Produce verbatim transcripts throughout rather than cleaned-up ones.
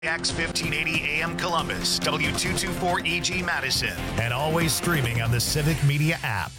X fifteen eighty A M Columbus, W two twenty-four E G Madison, and always streaming on the Civic Media app.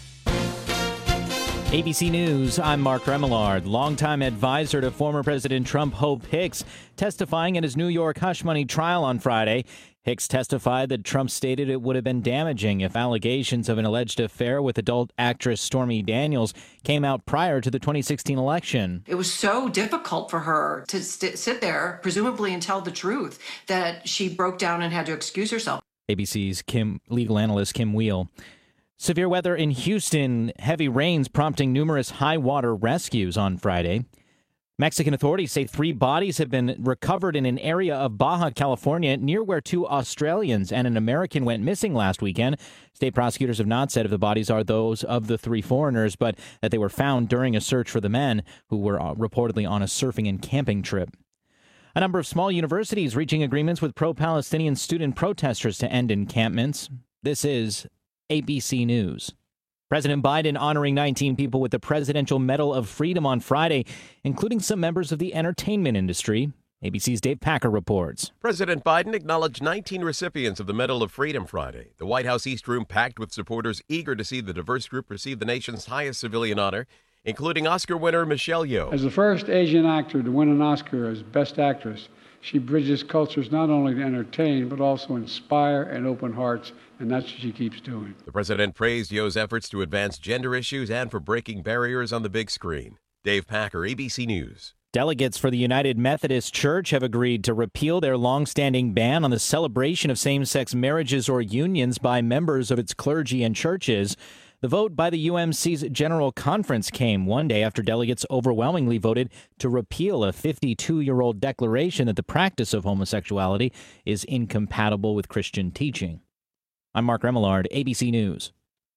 A B C News, I'm Mark Remillard. Longtime advisor to former President Trump, Hope Hicks, testifying in his New York hush money trial on Friday. Hicks testified that Trump stated it would have been damaging if allegations of an alleged affair with adult actress Stormy Daniels came out prior to the twenty sixteen election. It was so difficult for her to st- sit there, presumably, and tell the truth, that she broke down and had to excuse herself. A B C's Kim, legal analyst Kim Wheel. Severe weather in Houston, heavy rains prompting numerous high water rescues on Friday. Mexican authorities say three bodies have been recovered in an area of Baja California near where two Australians and an American went missing last weekend. State prosecutors have not said if the bodies are those of the three foreigners, but that they were found during a search for the men who were reportedly on a surfing and camping trip. A number of small universities reaching agreements with pro-Palestinian student protesters to end encampments. This is A B C News. President Biden honoring nineteen people with the Presidential Medal of Freedom on Friday, including some members of the entertainment industry. A B C's Dave Packer reports. President Biden acknowledged nineteen recipients of the Medal of Freedom Friday. The White House East Room packed with supporters eager to see the diverse group receive the nation's highest civilian honor, including Oscar winner Michelle Yeoh. As the first Asian actor to win an Oscar as Best Actress, she bridges cultures not only to entertain, but also inspire and open hearts, and that's what she keeps doing. The president praised Yeoh's efforts to advance gender issues and for breaking barriers on the big screen. Dave Packer, A B C News. Delegates for the United Methodist Church have agreed to repeal their long-standing ban on the celebration of same-sex marriages or unions by members of its clergy and churches. The vote by the U M C's General Conference came one day after delegates overwhelmingly voted to repeal a fifty-two-year-old declaration that the practice of homosexuality is incompatible with Christian teaching. I'm Mark Remillard, A B C News.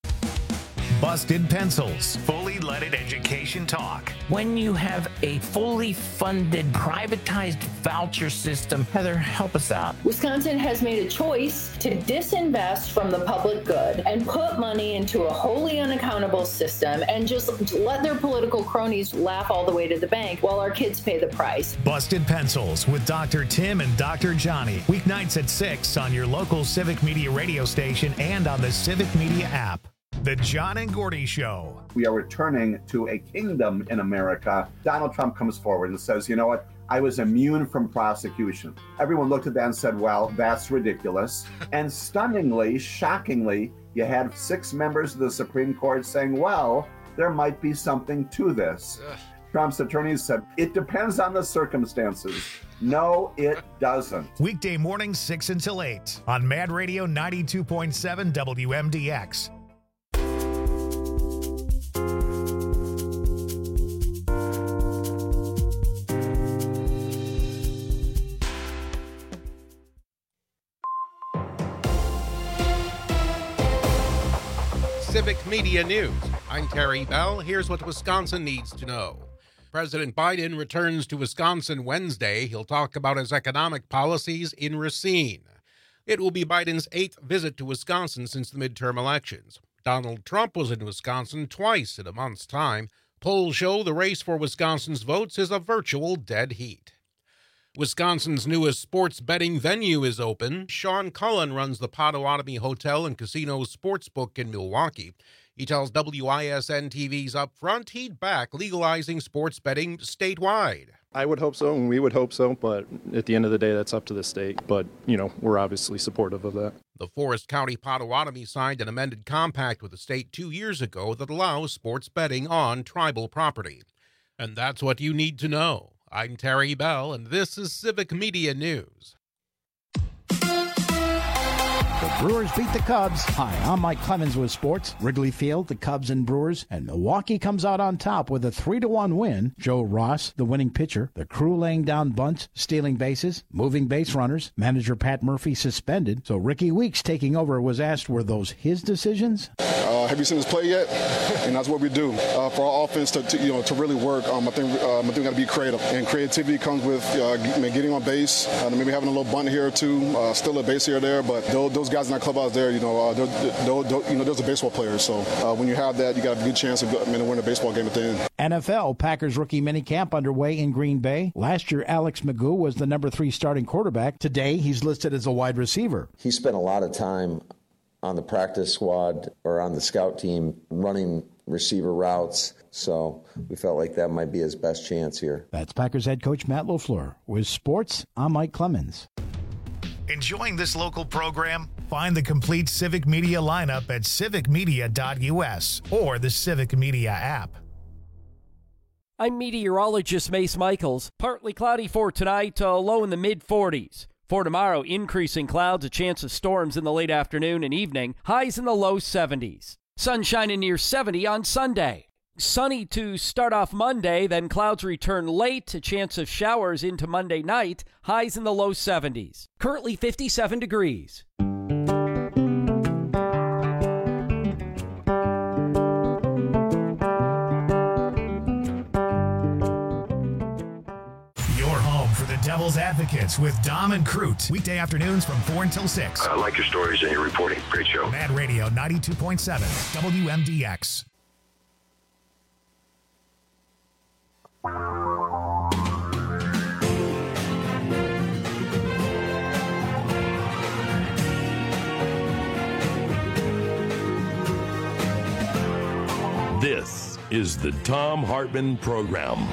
Busted Pencils, fully leaded education talk. When you have a fully funded, privatized voucher system, Heather, help us out. Wisconsin has made a choice to disinvest from the public good and put money into a wholly unaccountable system and just let their political cronies laugh all the way to the bank while our kids pay the price. Busted Pencils with Doctor Tim and Doctor Johnny. Weeknights at six on your local Civic Media radio station and on the Civic Media app. The John and Gordy Show. We are returning to a kingdom in America. Donald Trump comes forward and says, you know what? I was immune from prosecution. Everyone looked at that and said, well, that's ridiculous. And stunningly, shockingly, you had six members of the Supreme Court saying, well, there might be something to this. Ugh. Trump's attorneys said, it depends on the circumstances. No, it doesn't. Weekday mornings, six until eight on Mad Radio ninety-two point seven W M D X. Civic Media News. I'm Terry Bell. Here's what Wisconsin needs to know. President Biden returns to Wisconsin Wednesday. He'll talk about his economic policies in Racine. It will be Biden's eighth visit to Wisconsin since the midterm elections. Donald Trump was in Wisconsin twice in a month's time. Polls show the race for Wisconsin's votes is a virtual dead heat. Wisconsin's newest sports betting venue is open. Sean Cullen runs the Potawatomi Hotel and Casino Sportsbook in Milwaukee. He tells W I S N T V's Upfront he'd back legalizing sports betting statewide. I would hope so, and we would hope so, but at the end of the day, that's up to the state. But, you know, we're obviously supportive of that. The Forest County Potawatomi signed an amended compact with the state two years ago that allows sports betting on tribal property. And that's what you need to know. I'm Terry Bell, and this is Civic Media News. The Brewers beat the Cubs. Hi, I'm Mike Clemens with sports. Wrigley Field, the Cubs and Brewers, and Milwaukee comes out on top with a three to one win. Joe Ross, the winning pitcher, the crew laying down bunts, stealing bases, moving base runners. Manager Pat Murphy suspended. So Ricky Weeks taking over was asked, were those his decisions? Uh, have you seen us play yet? And that's what we do uh, for our offense to, to you know to really work. Um, I think um, I think we got to be creative, and creativity comes with uh, getting on base, uh, maybe having a little bunt here or two, uh, still a base here or there, but those, those those guys in that clubhouse there, you know, uh, they're, they're, they're, you know, those are baseball players. So uh, when you have that, you got a good chance of I mean, to win a baseball game at the end. N F L Packers rookie minicamp underway in Green Bay. Last year, Alex Magoo was the number three starting quarterback. Today, he's listed as a wide receiver. He spent a lot of time on the practice squad or on the scout team running receiver routes. So we felt like that might be his best chance here. That's Packers head coach Matt LaFleur. With sports, I'm Mike Clemens. Enjoying this local program? Find the complete Civic Media lineup at civic media dot u s or the Civic Media app. I'm meteorologist Mace Michaels. Partly cloudy for tonight, uh, low in the mid forties. For tomorrow, increasing clouds, a chance of storms in the late afternoon and evening, highs in the low seventies. Sunshine in near seventy on Sunday. Sunny to start off Monday, then clouds return late, a chance of showers into Monday night, highs in the low seventies. Currently fifty-seven degrees. Devil's Advocates with Dom and Crute. Weekday afternoons from four until six. I like your stories and your reporting. Great show. Mad Radio ninety-two point seven, W M D X. This is the Thom Hartmann Program.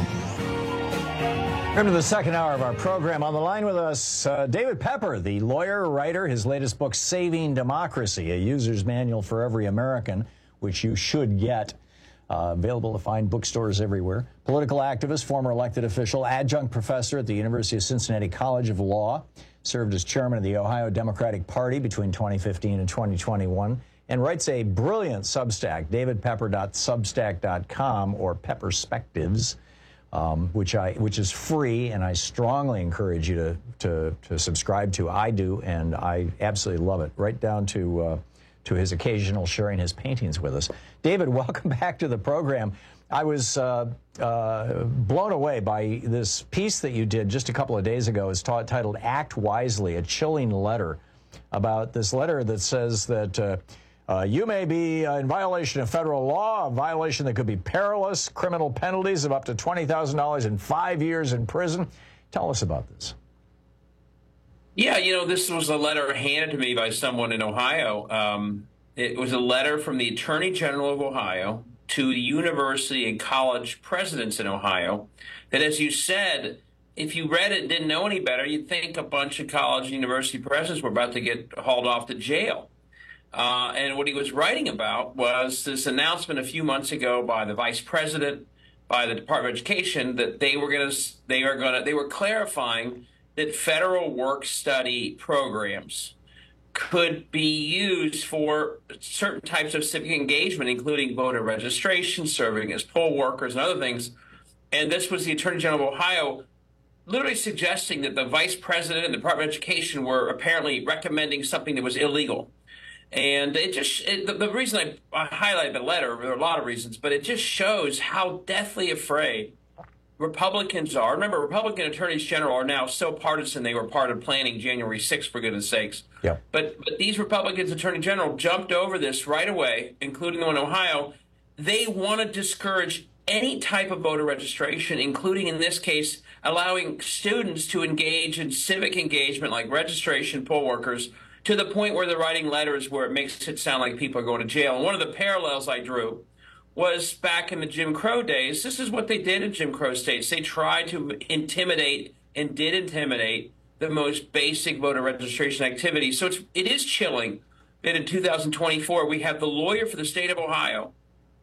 Welcome to the second hour of our program. On the line with us, uh, David Pepper, the lawyer, writer. His latest book, Saving Democracy, a user's manual for every American, which you should get. Uh, available to find bookstores everywhere. Political activist, former elected official, adjunct professor at the University of Cincinnati College of Law. Served as chairman of the Ohio Democratic Party between twenty fifteen and twenty twenty-one. And writes a brilliant Substack, david pepper dot substack dot com, or Pepperspectives. Um, which I which is free, and I strongly encourage you to to, to subscribe to. I do, and I absolutely love it. Right down to uh, to his occasional sharing his paintings with us. David, welcome back to the program. I was uh, uh, blown away by this piece that you did just a couple of days ago. It's t- titled "Act Wisely," a chilling letter about this letter that says that. Uh, Uh, you may be uh, in violation of federal law, a violation that could be perilous, criminal penalties of up to twenty thousand dollars and five years in prison. Tell us about this. Yeah, you know, this was a letter handed to me by someone in Ohio. Um, it was a letter from the Attorney General of Ohio to the university and college presidents in Ohio that, as you said, if you read it and didn't know any better, you'd think a bunch of college and university presidents were about to get hauled off to jail. Uh, and what he was writing about was this announcement a few months ago by the vice president, by the Department of Education, that they were going to, they are going to, they were clarifying that federal work-study programs could be used for certain types of civic engagement, including voter registration, serving as poll workers, and other things. And this was the Attorney General of Ohio literally suggesting that the vice president and the Department of Education were apparently recommending something that was illegal. And it just, it, the, the reason I, I highlighted the letter, there are a lot of reasons, but it just shows how deathly afraid Republicans are. Remember, Republican attorneys general are now so partisan they were part of planning January sixth, for goodness sakes. Yeah. But, but these Republicans attorney general jumped over this right away, including the one in Ohio. They want to discourage any type of voter registration, including, in this case, allowing students to engage in civic engagement like registration, poll workers, to the point where they're writing letters where it makes it sound like people are going to jail. And one of the parallels I drew was back in the Jim Crow days. This is what they did in Jim Crow states. They tried to intimidate and did intimidate the most basic voter registration activity. So it's, it is chilling that in two thousand twenty-four, we have the lawyer for the state of Ohio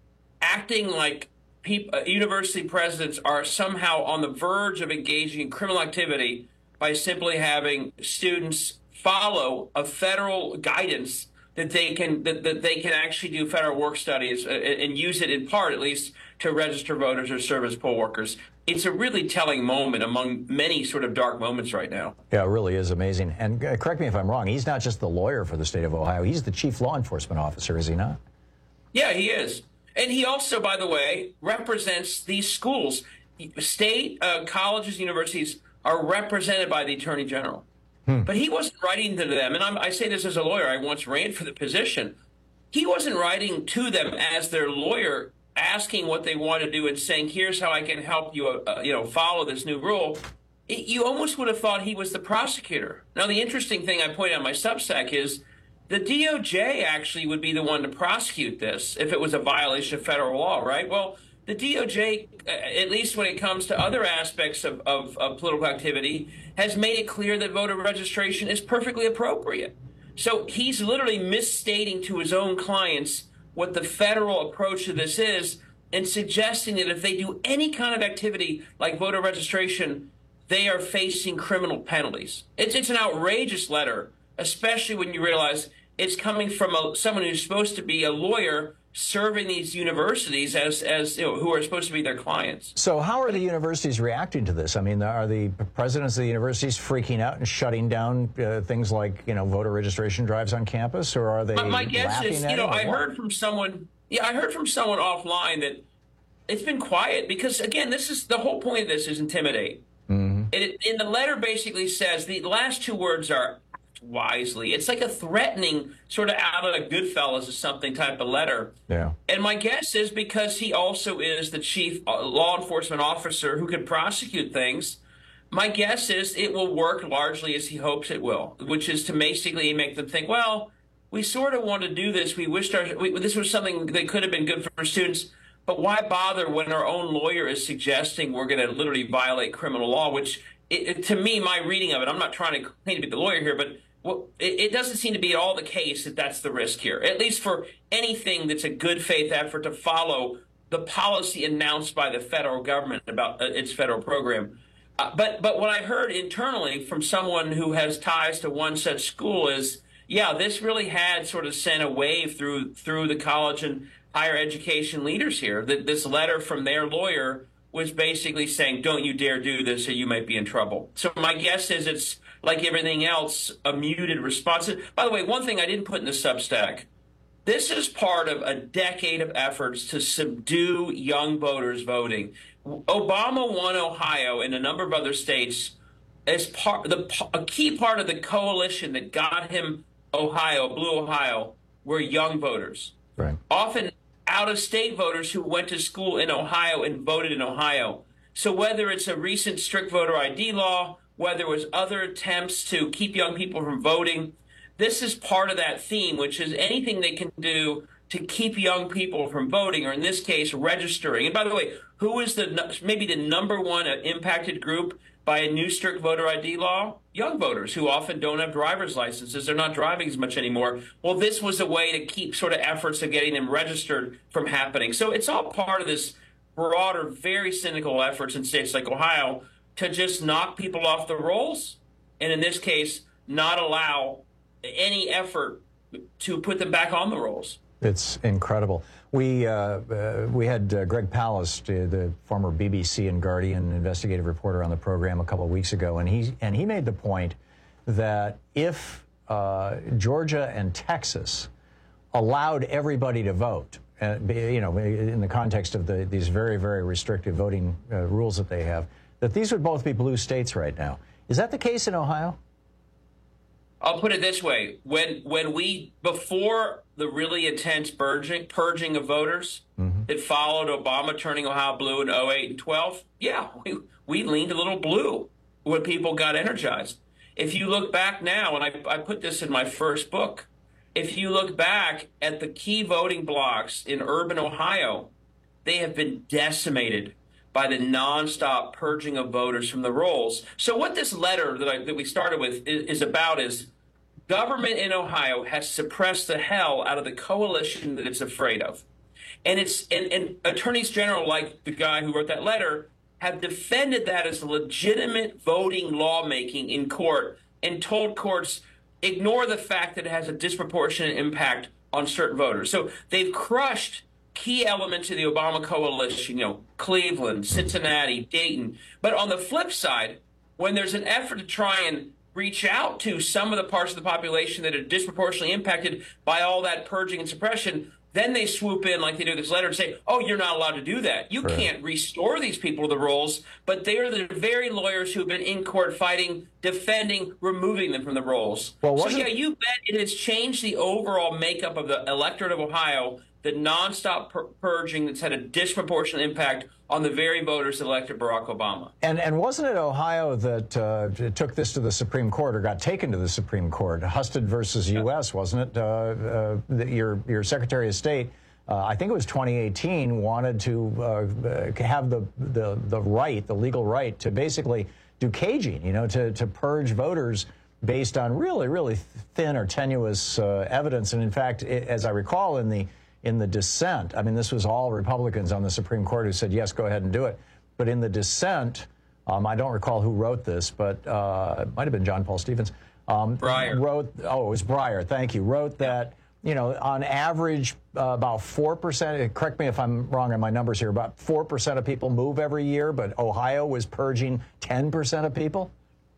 acting like people, uh, university presidents are somehow on the verge of engaging in criminal activity by simply having students follow a federal guidance that they can that, that they can actually do federal work studies and, and use it in part, at least, to register voters or serve as poll workers. It's a really telling moment among many sort of dark moments right now. Yeah, it really is amazing. And uh, correct me if I'm wrong, he's not just the lawyer for the state of Ohio. He's the chief law enforcement officer, is he not? Yeah, he is. And he also, by the way, represents these schools. State uh, colleges, universities are represented by the Attorney General. Hmm. But he wasn't writing to them, and I'm, I say this as a lawyer. I once ran for the position. He wasn't writing to them as their lawyer, asking what they want to do and saying, here's how I can help you, uh, you know, follow this new rule. It, you almost would have thought he was the prosecutor. Now, the interesting thing I point out in my Substack is the D O J actually would be the one to prosecute this if it was a violation of federal law, right? Well, the D O J, at least when it comes to other aspects of, of, of political activity, has made it clear that voter registration is perfectly appropriate. So he's literally misstating to his own clients what the federal approach to this is and suggesting that if they do any kind of activity like voter registration, they are facing criminal penalties. It's, it's an outrageous letter, especially when you realize it's coming from a, someone who's supposed to be a lawyer serving these universities as, as you know, who are supposed to be their clients. So how are the universities reacting to this? I mean, are the presidents of the universities freaking out and shutting down uh, things like, you know, voter registration drives on campus, or are they My, my guess laughing is, at you know, it, I what? heard from someone, yeah, I heard from someone offline that it's been quiet because, again, this is the whole point of this is intimidate. Mm-hmm. It, and the letter basically says the last two words are wisely. It's like a threatening sort of out of a Goodfellas or something type of letter. Yeah. And my guess is because he also is the chief law enforcement officer who can prosecute things, my guess is it will work largely as he hopes it will, which is to basically make them think, well, we sort of want to do this. We wished our, we, this was something that could have been good for students, but why bother when our own lawyer is suggesting we're going to literally violate criminal law, which it, it, to me, my reading of it, I'm not trying to claim to be the lawyer here, but well, it, it doesn't seem to be at all the case that that's the risk here, at least for anything that's a good faith effort to follow the policy announced by the federal government about uh, its federal program. Uh, but but what I heard internally from someone who has ties to one such school is, yeah, this really had sort of sent a wave through through the college and higher education leaders here. That this letter from their lawyer was basically saying, don't you dare do this or you might be in trouble. So my guess is it's, like everything else, a muted response. By the way, one thing I didn't put in the Substack, this is part of a decade of efforts to subdue young voters voting. Obama won Ohio and a number of other states as part the a key part of the coalition that got him Ohio, blue Ohio, were young voters. Right. Often out-of-state voters who went to school in Ohio and voted in Ohio. So whether it's a recent strict voter I D law, whether it was other attempts to keep young people from voting, this is part of that theme, which is anything they can do to keep young people from voting, or in this case, registering. And by the way, who is the maybe the number one impacted group by a new strict voter I D law? Young voters who often don't have driver's licenses. They're not driving as much anymore. Well, this was a way to keep sort of efforts of getting them registered from happening. So it's all part of this broader, very cynical efforts in states like Ohio to just knock people off the rolls, and in this case, not allow any effort to put them back on the rolls. It's incredible. We uh, uh, we had uh, Greg Palast, uh, the former B B C and Guardian investigative reporter, on the program a couple of weeks ago, and he and he made the point that if uh, Georgia and Texas allowed everybody to vote, uh, you know, in the context of the, these very, very restrictive voting uh, rules that they have, that these would both be blue states right now. Is that the case in Ohio? I'll put it this way. When when we, before the really intense purging, purging of voters mm-hmm. that followed Obama turning Ohio blue in oh eight and twelve, yeah, we, we leaned a little blue when people got energized. If you look back now, and I, I put this in my first book, if you look back at the key voting blocks in urban Ohio, they have been decimated by the nonstop purging of voters from the rolls. So what this letter that, I, that we started with is, is about is government in Ohio has suppressed the hell out of the coalition that it's afraid of. And it's and, and attorneys general, like the guy who wrote that letter, have defended that as legitimate voting lawmaking in court and told courts, ignore the fact that it has a disproportionate impact on certain voters. So they've crushed key elements of the Obama coalition, you know, Cleveland, Cincinnati, Dayton. But on the flip side, when there's an effort to try and reach out to some of the parts of the population that are disproportionately impacted by all that purging and suppression, Then they swoop in like they do this letter and say, oh, you're not allowed to do that. You Right. can't restore these people to the rolls, but they're the very lawyers who've been in court fighting, defending, removing them from the rolls. Well, so, wasn't- yeah, you bet it has changed the overall makeup of the electorate of Ohio, the nonstop pur- purging that's had a disproportionate impact on the very voters that elected Barack Obama. And and wasn't it Ohio that uh, took this to the Supreme Court or got taken to the Supreme Court? Husted versus U S, wasn't it? Uh, uh, the, your your Secretary of State, uh, I think it was twenty eighteen, wanted to uh, have the, the the right, the legal right, to basically do caging, you know, to to purge voters based on really really thin or tenuous uh, evidence. And in fact, it, as I recall, in the in the dissent, I mean, this was all Republicans on the Supreme Court who said, yes, go ahead and do it. But in the dissent, um, I don't recall who wrote this, but uh, it might have been John Paul Stevens. Um, Breyer. Wrote, oh, it was Breyer, thank you, wrote that, you know, on average, uh, about four percent, correct me if I'm wrong on my numbers here, about four percent of people move every year, but Ohio was purging ten percent of people?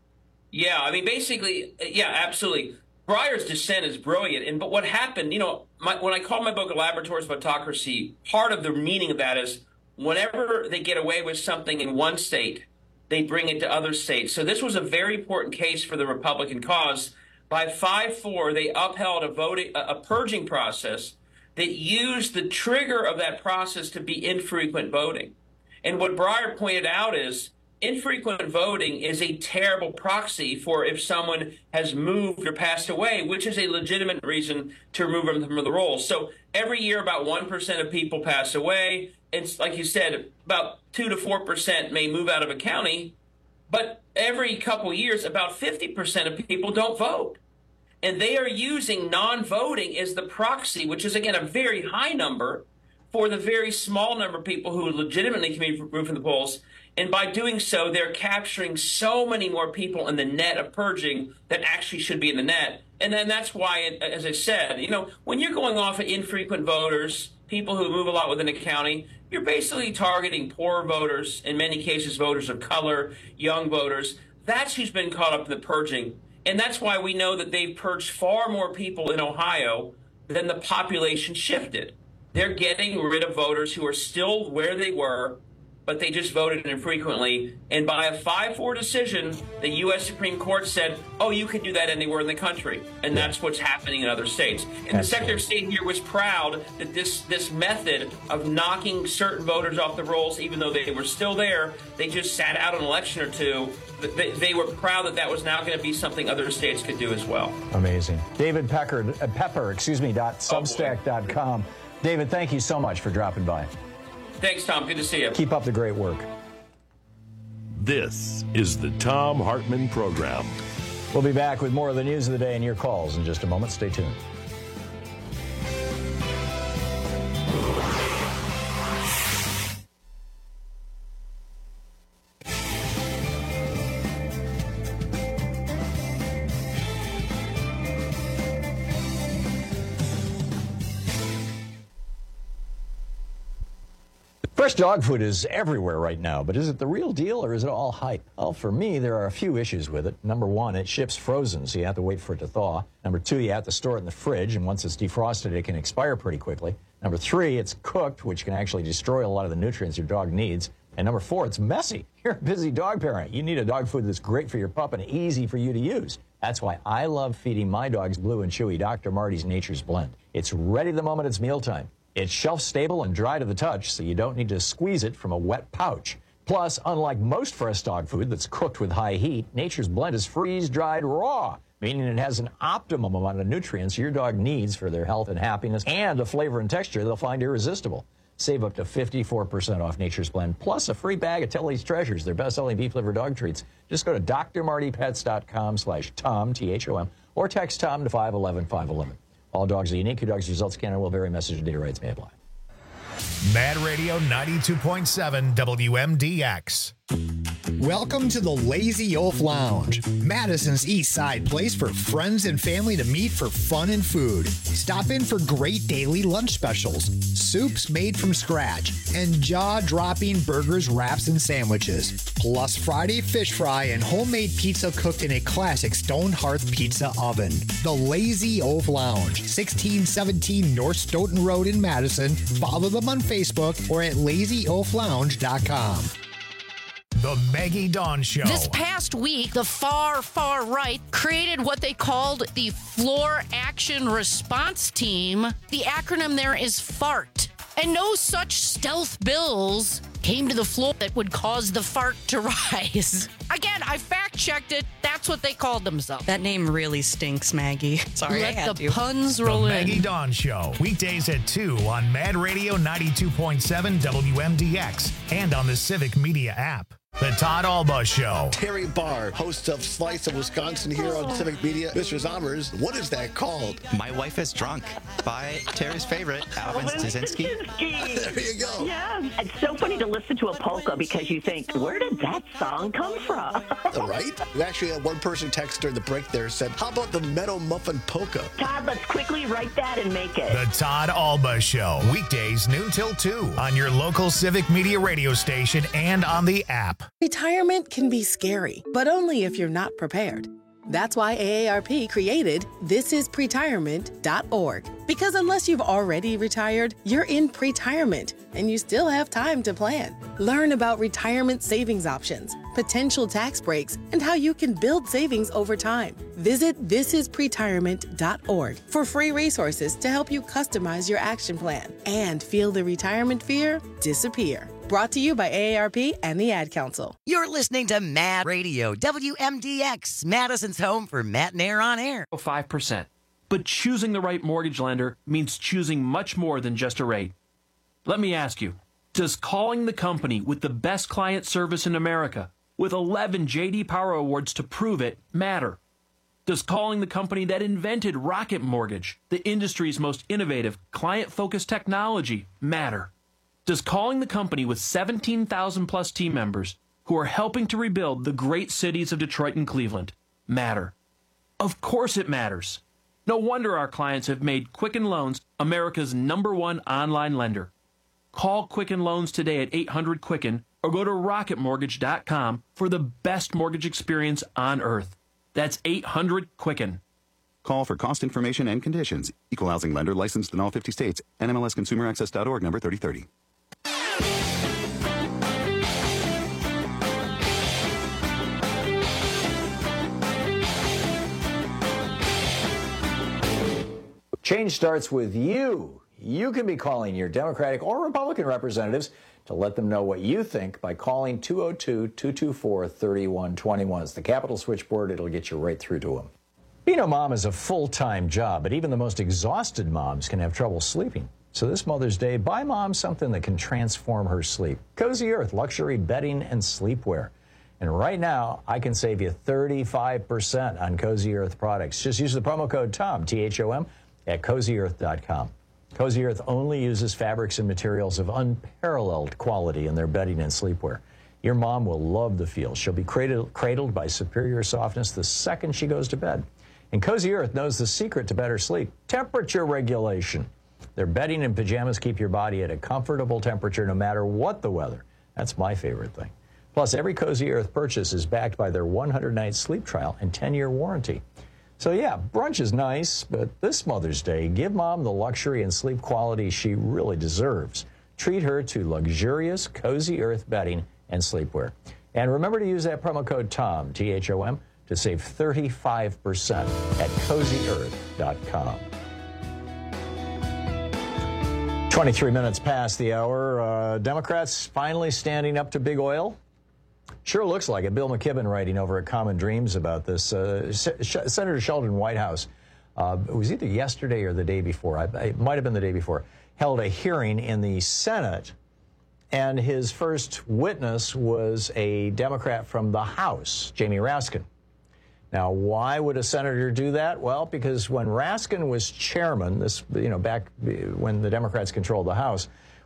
Yeah, I mean, basically, yeah, absolutely. Breyer's dissent is brilliant, and but what happened, you know, my, when I called my book Laboratories of Autocracy, part of the meaning of that is whenever they get away with something in one state, they bring it to other states. So this was a very important case for the Republican cause. By five four, they upheld a voting, a, a purging process that used the trigger of that process to be infrequent voting. And what Breyer pointed out is infrequent voting is a terrible proxy for if someone has moved or passed away, which is a legitimate reason to remove them from the rolls. So every year, about one percent of people pass away. It's like you said, about two to four percent may move out of a county, but every couple years, about fifty percent of people don't vote. And they are using non-voting as the proxy, which is, again, a very high number for the very small number of people who legitimately can be removed from the polls. And by doing so, they're capturing so many more people in the net of purging that actually should be in the net. And then that's why, as I said, you know, when you're going off at infrequent voters, people who move a lot within a county, you're basically targeting poor voters, in many cases voters of color, young voters. That's who's been caught up in the purging. And that's why we know that they've purged far more people in Ohio than the population shifted. They're getting rid of voters who are still where they were, but they just voted infrequently. And by a five four decision, the U S Supreme Court said, oh, you can do that anywhere in the country. And that's what's happening in other states. And the Secretary of State here was proud that this, this method of knocking certain voters off the rolls, even though they were still there, they just sat out an election or two. They, they were proud that that was now going to be something other states could do as well. Amazing. David Pecker, uh, Pepper, excuse me, dot substack dot com. David, thank you so much for dropping by. Thanks, Tom. Good to see you. Keep up the great work. This is the Thom Hartmann Program. We'll be back with more of the news of the day and your calls in just a moment. Stay tuned. Fresh dog food is everywhere right now, but is it the real deal or is it all hype? Well, for me, there are a few issues with it. Number one, it ships frozen, so you have to wait for it to thaw. Number two, you have to store it in the fridge, and once it's defrosted, it can expire pretty quickly. Number three, it's cooked, which can actually destroy a lot of the nutrients your dog needs. And number four, it's messy. You're a busy dog parent. You need a dog food that's great for your pup and easy for you to use. That's why I love feeding my dogs Blue and Chewy Doctor Marty's Nature's Blend. It's ready the moment it's mealtime. It's shelf-stable and dry to the touch, so you don't need to squeeze it from a wet pouch. Plus, unlike most fresh dog food that's cooked with high heat, Nature's Blend is freeze-dried raw, meaning it has an optimum amount of nutrients your dog needs for their health and happiness, and a flavor and texture they'll find irresistible. Save up to fifty-four percent off Nature's Blend, plus a free bag of Tilly's Treasures, their best-selling beef-liver dog treats. Just go to d r marty pets dot com slash Tom, T H O M, or text Tom to five one one five one one. All dogs are unique. Your dog's results can and will vary. Message and data rates may apply. Mad Radio ninety-two point seven W M D X. Welcome to the Lazy Oaf Lounge, Madison's East Side place for friends and family to meet for fun and food. Stop in for great daily lunch specials, soups made from scratch, and jaw-dropping burgers, wraps, and sandwiches. Plus Friday fish fry and homemade pizza cooked in a classic stone hearth pizza oven. The Lazy Oaf Lounge, sixteen seventeen North Stoughton Road in Madison. Follow them on Facebook or at lazy oaf lounge dot com. The Maggie Dawn Show. This past week, the far, far right created what they called the Floor Action Response Team. The acronym there is FART. And no such stealth bills came to the floor that would cause the fart to rise. Again, I fact-checked it. That's what they called themselves. That name really stinks, Maggie. Sorry, Let I had the to. puns roll the in. Maggie Dawn Show. Weekdays at two on Mad Radio ninety-two point seven W M D X and on the Civic Media app. The Todd Alba Show. Terry Barr, host of Slice of Wisconsin here on Civic Media. Mister Zombers, what is that called? My Wife is Drunk by Terry's favorite, Alvin Stasinski. There you go. Yeah, it's so funny to listen to a polka because you think, where did that song come from? Right? We actually had one person text during the break there said, how about the Meadow Muffin Polka? Todd, let's quickly write that and make it. The Todd Alba Show. Weekdays noon till two on your local Civic Media radio station and on the app. Retirement can be scary, but only if you're not prepared. That's why A A R P created this is pretirement dot org. Because unless you've already retired, you're in pretirement, and you still have time to plan. Learn about retirement savings options, potential tax breaks, and how you can build savings over time. Visit this is pretirement dot org for free resources to help you customize your action plan and feel the retirement fear disappear. Brought to you by A A R P and the Ad Council. You're listening to Mad Radio, W M D X, Madison's home for Matt and Air on Air. five percent. But choosing the right mortgage lender means choosing much more than just a rate. Let me ask you, does calling the company with the best client service in America, with eleven J D Power Awards to prove it, matter? Does calling the company that invented Rocket Mortgage, the industry's most innovative, client-focused technology, matter? Does calling the company with seventeen thousand plus team members who are helping to rebuild the great cities of Detroit and Cleveland matter? Of course it matters. No wonder our clients have made Quicken Loans America's number one online lender. Call Quicken Loans today at eight hundred Quicken or go to rocket mortgage dot com for the best mortgage experience on earth. That's eight hundred Quicken. Call for cost information and conditions. Equal housing lender licensed in all fifty states. N M L S consumer access dot org number thirty thirty. Change starts with you. You can be calling your Democratic or Republican representatives to let them know what you think by calling two oh two, two two four, three one two one. It's the Capitol switchboard. It'll get you right through to them. Being a mom is a full-time job, but even the most exhausted moms can have trouble sleeping. So this Mother's Day, buy Mom something that can transform her sleep. Cozy Earth, luxury bedding and sleepwear. And right now, I can save you thirty-five percent on Cozy Earth products. Just use the promo code TOM, T H O M, at cozy earth dot com. Cozy Earth only uses fabrics and materials of unparalleled quality in their bedding and sleepwear. Your mom will love the feel. She'll be cradled, cradled by superior softness the second she goes to bed. And Cozy Earth knows the secret to better sleep: temperature regulation. Their bedding and pajamas keep your body at a comfortable temperature no matter what the weather. That's my favorite thing. Plus, every Cozy Earth purchase is backed by their one hundred night sleep trial and ten year warranty. So yeah, brunch is nice, but this Mother's Day, give Mom the luxury and sleep quality she really deserves. Treat her to luxurious Cozy Earth bedding and sleepwear. And remember to use that promo code TOM, T H O M, to save thirty-five percent at cozy earth dot com. twenty-three minutes past the hour. Uh, Democrats finally standing up to big oil. Sure looks like it. Bill McKibben writing over at Common Dreams about this. Uh, Sh- Senator Sheldon Whitehouse, uh, it was either yesterday or the day before, I, it might have been the day before, held a hearing in the Senate, and his first witness was a Democrat from the House, Jamie Raskin. Now, why would a senator do that? Well, because when Raskin was chairman, this, you know, back when the Democrats controlled the House,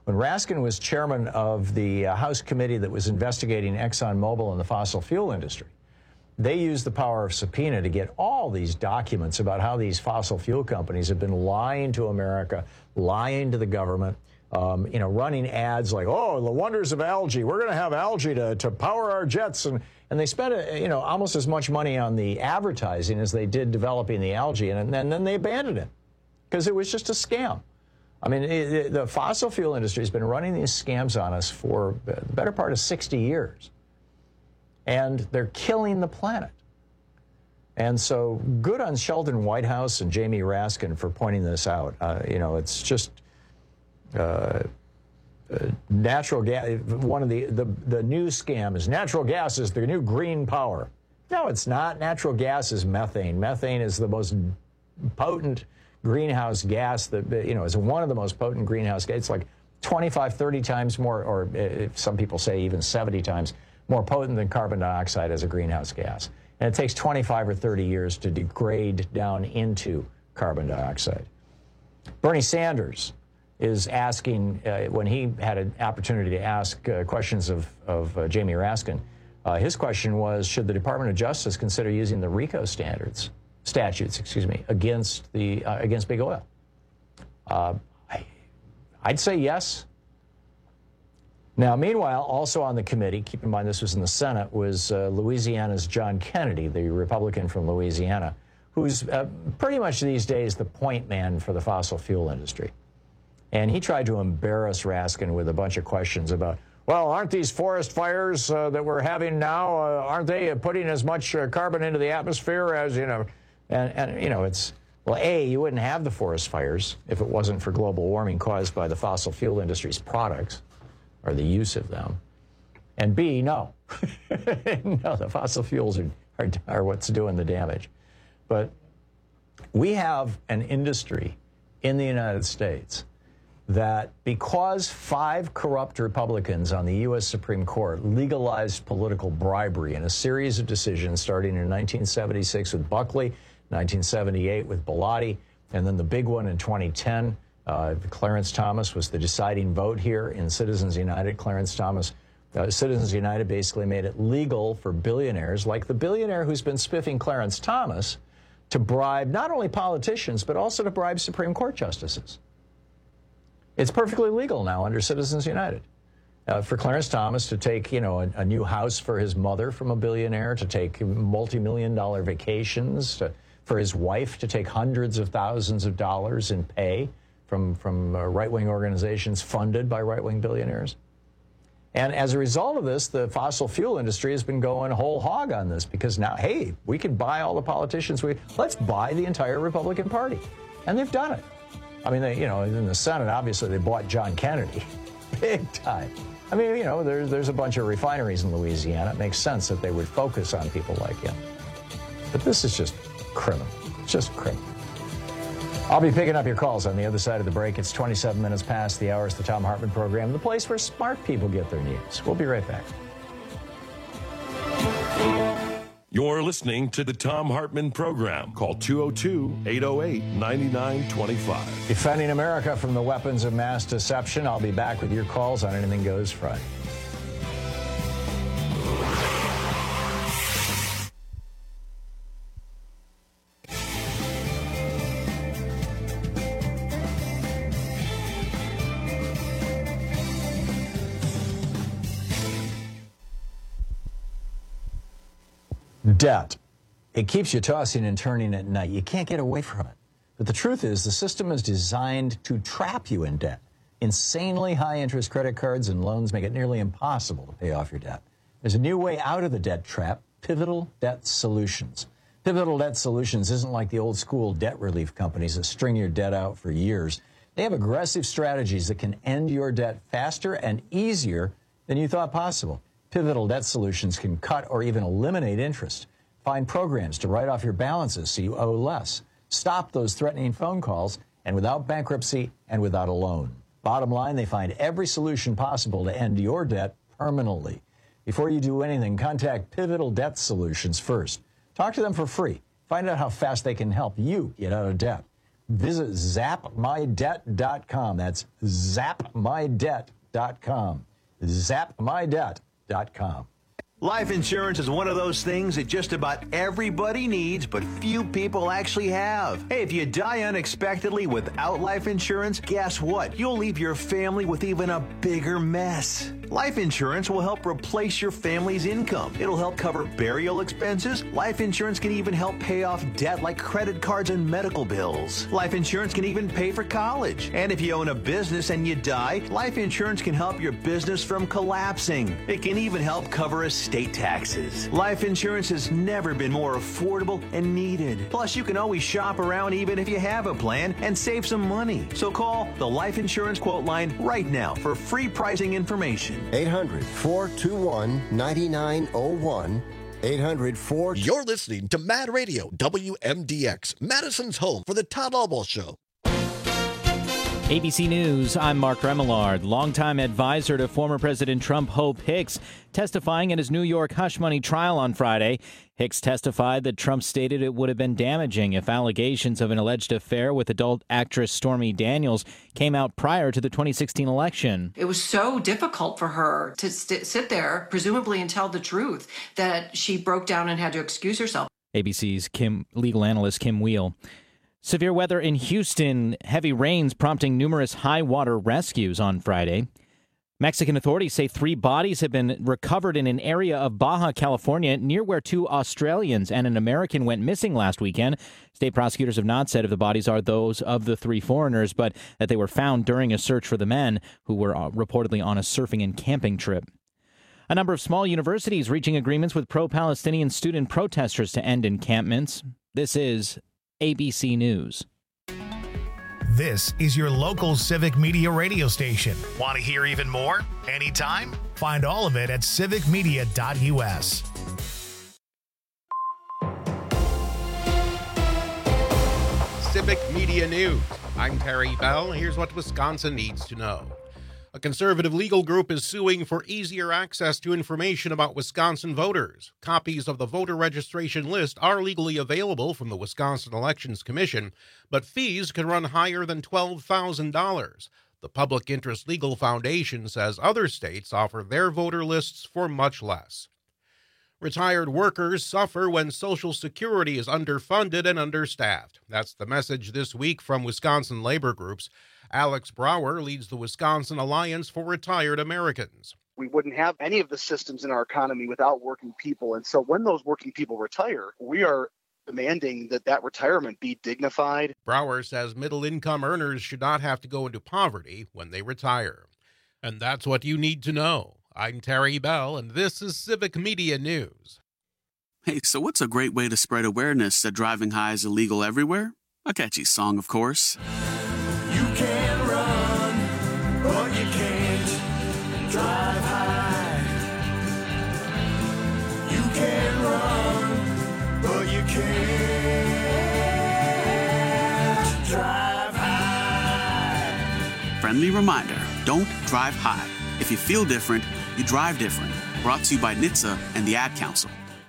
When Raskin was chairman of the uh, House committee that was investigating ExxonMobil and the fossil fuel industry, they used the power of subpoena to get all these documents about how these fossil fuel companies have been lying to America, lying to the government, um, you know, running ads like, oh, the wonders of algae. We're going to have algae to, to power our jets. And, and they spent, a, you know, almost as much money on the advertising as they did developing the algae. And, and then they abandoned it because it was just a scam. I mean, it, it, the fossil fuel industry has been running these scams on us for the better part of sixty years. And they're killing the planet. And so good on Sheldon Whitehouse and Jamie Raskin for pointing this out. Uh, you know, it's just uh, uh, natural gas. One of the, the, the new scam is natural gas is the new green power. No, it's not. Natural gas is methane. Methane is the most potent greenhouse gas that, you know, is one of the most potent greenhouse gas. It's like twenty-five, thirty times more, or uh, some people say even seventy times more potent than carbon dioxide as a greenhouse gas. And it takes twenty-five or thirty years to degrade down into carbon dioxide. Bernie Sanders is asking, uh, when he had an opportunity to ask uh, questions of, of uh, Jamie Raskin, uh, his question was, should the Department of Justice consider using the RICO standards, statutes, excuse me, against, the, uh, against big oil? Uh, I, I'd say yes. Now, meanwhile, also on the committee, keep in mind this was in the Senate, was uh, Louisiana's John Kennedy, the Republican from Louisiana, who's uh, pretty much these days the point man for the fossil fuel industry. And he tried to embarrass Raskin with a bunch of questions about, well, aren't these forest fires uh, that we're having now, uh, aren't they putting as much uh, carbon into the atmosphere as, you know, and, and, you know, it's, well, A, you wouldn't have the forest fires if it wasn't for global warming caused by the fossil fuel industry's products, or the use of them. And B, no. No, the fossil fuels are, are, are what's doing the damage. But we have an industry in the United States that, because five corrupt Republicans on the U S Supreme Court legalized political bribery in a series of decisions starting in nineteen seventy-six with Buckley, nineteen seventy-eight with Bellotti, and then the big one in twenty ten, Uh, Clarence Thomas was the deciding vote here in Citizens United. Clarence Thomas, uh, Citizens United basically made it legal for billionaires, like the billionaire who's been spiffing Clarence Thomas, to bribe not only politicians, but also to bribe Supreme Court justices. It's perfectly legal now under Citizens United. Uh, for Clarence Thomas to take, you know, a, a new house for his mother from a billionaire, to take multi-million dollar vacations, to, for his wife to take hundreds of thousands of dollars in pay from, from uh, right-wing organizations funded by right-wing billionaires. And as a result of this, the fossil fuel industry has been going whole hog on this, because now, hey, we can buy all the politicians. We Let's buy the entire Republican Party. And they've done it. I mean, they, you know, in the Senate, obviously, they bought John Kennedy big time. I mean, you know, there's, there's a bunch of refineries in Louisiana. It makes sense that they would focus on people like him. But this is just criminal. It's just criminal. I'll be picking up your calls on the other side of the break. It's twenty-seven minutes past the hour. It's the Thom Hartmann Program, the place where smart people get their news. We'll be right back. You're listening to the Thom Hartmann Program. Call two oh two, eight oh eight, nine nine two five. Defending America from the weapons of mass deception. I'll be back with your calls on Anything Goes Friday. Debt. It keeps you tossing and turning at night. You can't get away from it. But the truth is, the system is designed to trap you in debt. Insanely high interest credit cards and loans make it nearly impossible to pay off your debt. There's a new way out of the debt trap: Pivotal Debt Solutions. Pivotal Debt Solutions isn't like the old school debt relief companies that string your debt out for years. They have aggressive strategies that can end your debt faster and easier than you thought possible. Pivotal Debt Solutions can cut or even eliminate interest, find programs to write off your balances so you owe less, stop those threatening phone calls, and without bankruptcy and without a loan. Bottom line, they find every solution possible to end your debt permanently. Before you do anything, contact Pivotal Debt Solutions first. Talk to them for free. Find out how fast they can help you get out of debt. Visit zap my debt dot com. That's zap my debt dot com. zap my debt dot com. Life insurance is one of those things that just about everybody needs, but few people actually have. Hey, if you die unexpectedly without life insurance, guess what? You'll leave your family with even a bigger mess. Life insurance will help replace your family's income. It'll help cover burial expenses. Life insurance can even help pay off debt like credit cards and medical bills. Life insurance can even pay for college. And if you own a business and you die, life insurance can help your business from collapsing. It can even help cover estate taxes. Life insurance has never been more affordable and needed. Plus, you can always shop around even if you have a plan and save some money. So call the Life Insurance Quote Line right now for free pricing information. eight hundred, four two one, nine nine zero one. eight hundred four. You're listening to Mad Radio, W M D X, Madison's home for the Todd Albaugh Show. A B C News, I'm Mark Remillard. Longtime advisor to former President Trump, Hope Hicks, testifying in his New York hush money trial on Friday. Hicks testified that Trump stated it would have been damaging if allegations of an alleged affair with adult actress Stormy Daniels came out prior to the twenty sixteen election. It was so difficult for her to st- sit there, presumably, and tell the truth, that she broke down and had to excuse herself. A B C's Kim, legal analyst Kim Wheel. Severe weather in Houston, heavy rains prompting numerous high water rescues on Friday. Mexican authorities say three bodies have been recovered in an area of Baja California near where two Australians and an American went missing last weekend. State prosecutors have not said if the bodies are those of the three foreigners, but that they were found during a search for the men who were uh, reportedly on a surfing and camping trip. A number of small universities reaching agreements with pro-Palestinian student protesters to end encampments. This is A B C News. This is your local civic media radio station. Want to hear even more? Anytime? Find all of it at civic media dot U S. Civic Media News. I'm Terry Bell. Here's what Wisconsin needs to know. A conservative legal group is suing for easier access to information about Wisconsin voters. Copies of the voter registration list are legally available from the Wisconsin Elections Commission, but fees can run higher than twelve thousand dollars. The Public Interest Legal Foundation says other states offer their voter lists for much less. Retired workers suffer when Social Security is underfunded and understaffed. That's the message this week from Wisconsin labor groups. Alex Brower leads the Wisconsin Alliance for Retired Americans. We wouldn't have any of the systems in our economy without working people. And so when those working people retire, we are demanding that that retirement be dignified. Brower says middle-income earners should not have to go into poverty when they retire. And that's what you need to know. I'm Terry Bell, and this is Civic Media News. Hey, so what's a great way to spread awareness that driving high is illegal everywhere? A catchy song, of course. You can run, but you can't drive high. You can run, but you can't drive high. Friendly reminder, don't drive high. If you feel different, you drive different. Brought to you by N H T S A and the Ad Council.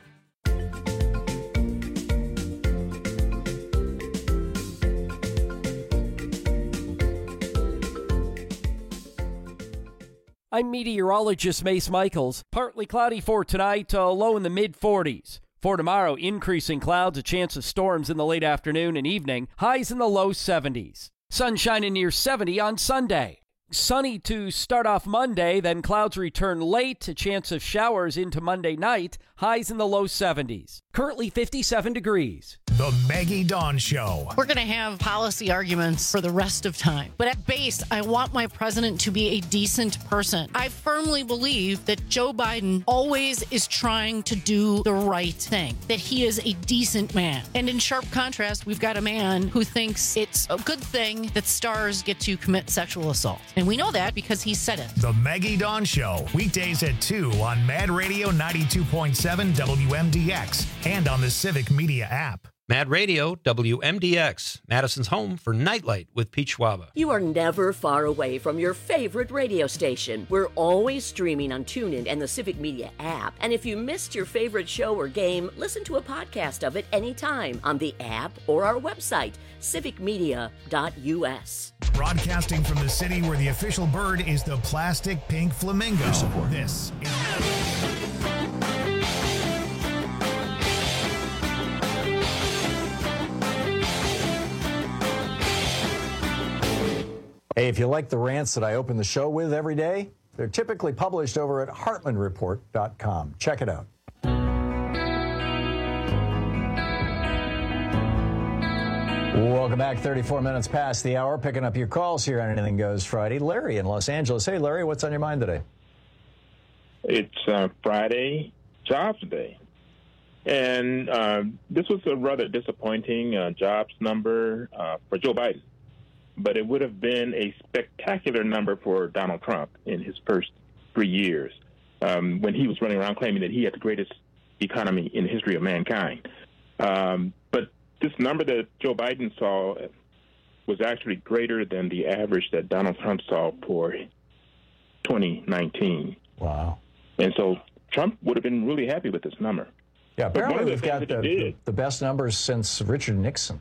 I'm meteorologist Mace Michaels. Partly cloudy for tonight, uh, low in the mid forties. For tomorrow, increasing clouds, a chance of storms in the late afternoon and evening, highs in the low seventies. Sunshine in near seventy on Sunday. Sunny to start off Monday, then clouds return late, a chance of showers into Monday night, highs in the low seventies. Currently fifty-seven degrees. The Maggie Dawn Show. We're going to have policy arguments for the rest of time. But at base, I want my president to be a decent person. I firmly believe that Joe Biden always is trying to do the right thing, that he is a decent man. And in sharp contrast, we've got a man who thinks it's a good thing that stars get to commit sexual assault. And we know that because he said it. The Maggie Dawn Show, weekdays at two on Mad Radio ninety-two point seven W M D X and on the Civic Media app. Mad Radio, W M D X, Madison's home for Nightlight with Pete Schwaba. You are never far away from your favorite radio station. We're always streaming on TuneIn and the Civic Media app. And if you missed your favorite show or game, listen to a podcast of it anytime on the app or our website, civic media dot u s. Broadcasting from the city where the official bird is the plastic pink flamingo. This is... Hey, if you like the rants that I open the show with every day, they're typically published over at hartman report dot com. Check it out. Welcome back. thirty-four minutes past the hour. Picking up your calls here on Anything Goes Friday. Larry in Los Angeles. Hey, Larry, what's on your mind today? It's uh, Friday, Jobs Day. And uh, this was a rather disappointing uh, jobs number uh, for Joe Biden. But it would have been a spectacular number for Donald Trump in his first three years um, when he was running around claiming that he had the greatest economy in the history of mankind. Um, but this number that Joe Biden saw was actually greater than the average that Donald Trump saw for twenty nineteen. Wow. And so Trump would have been really happy with this number. Yeah, But one apparently of we've the got things the, that he the, did- the best numbers since Richard Nixon.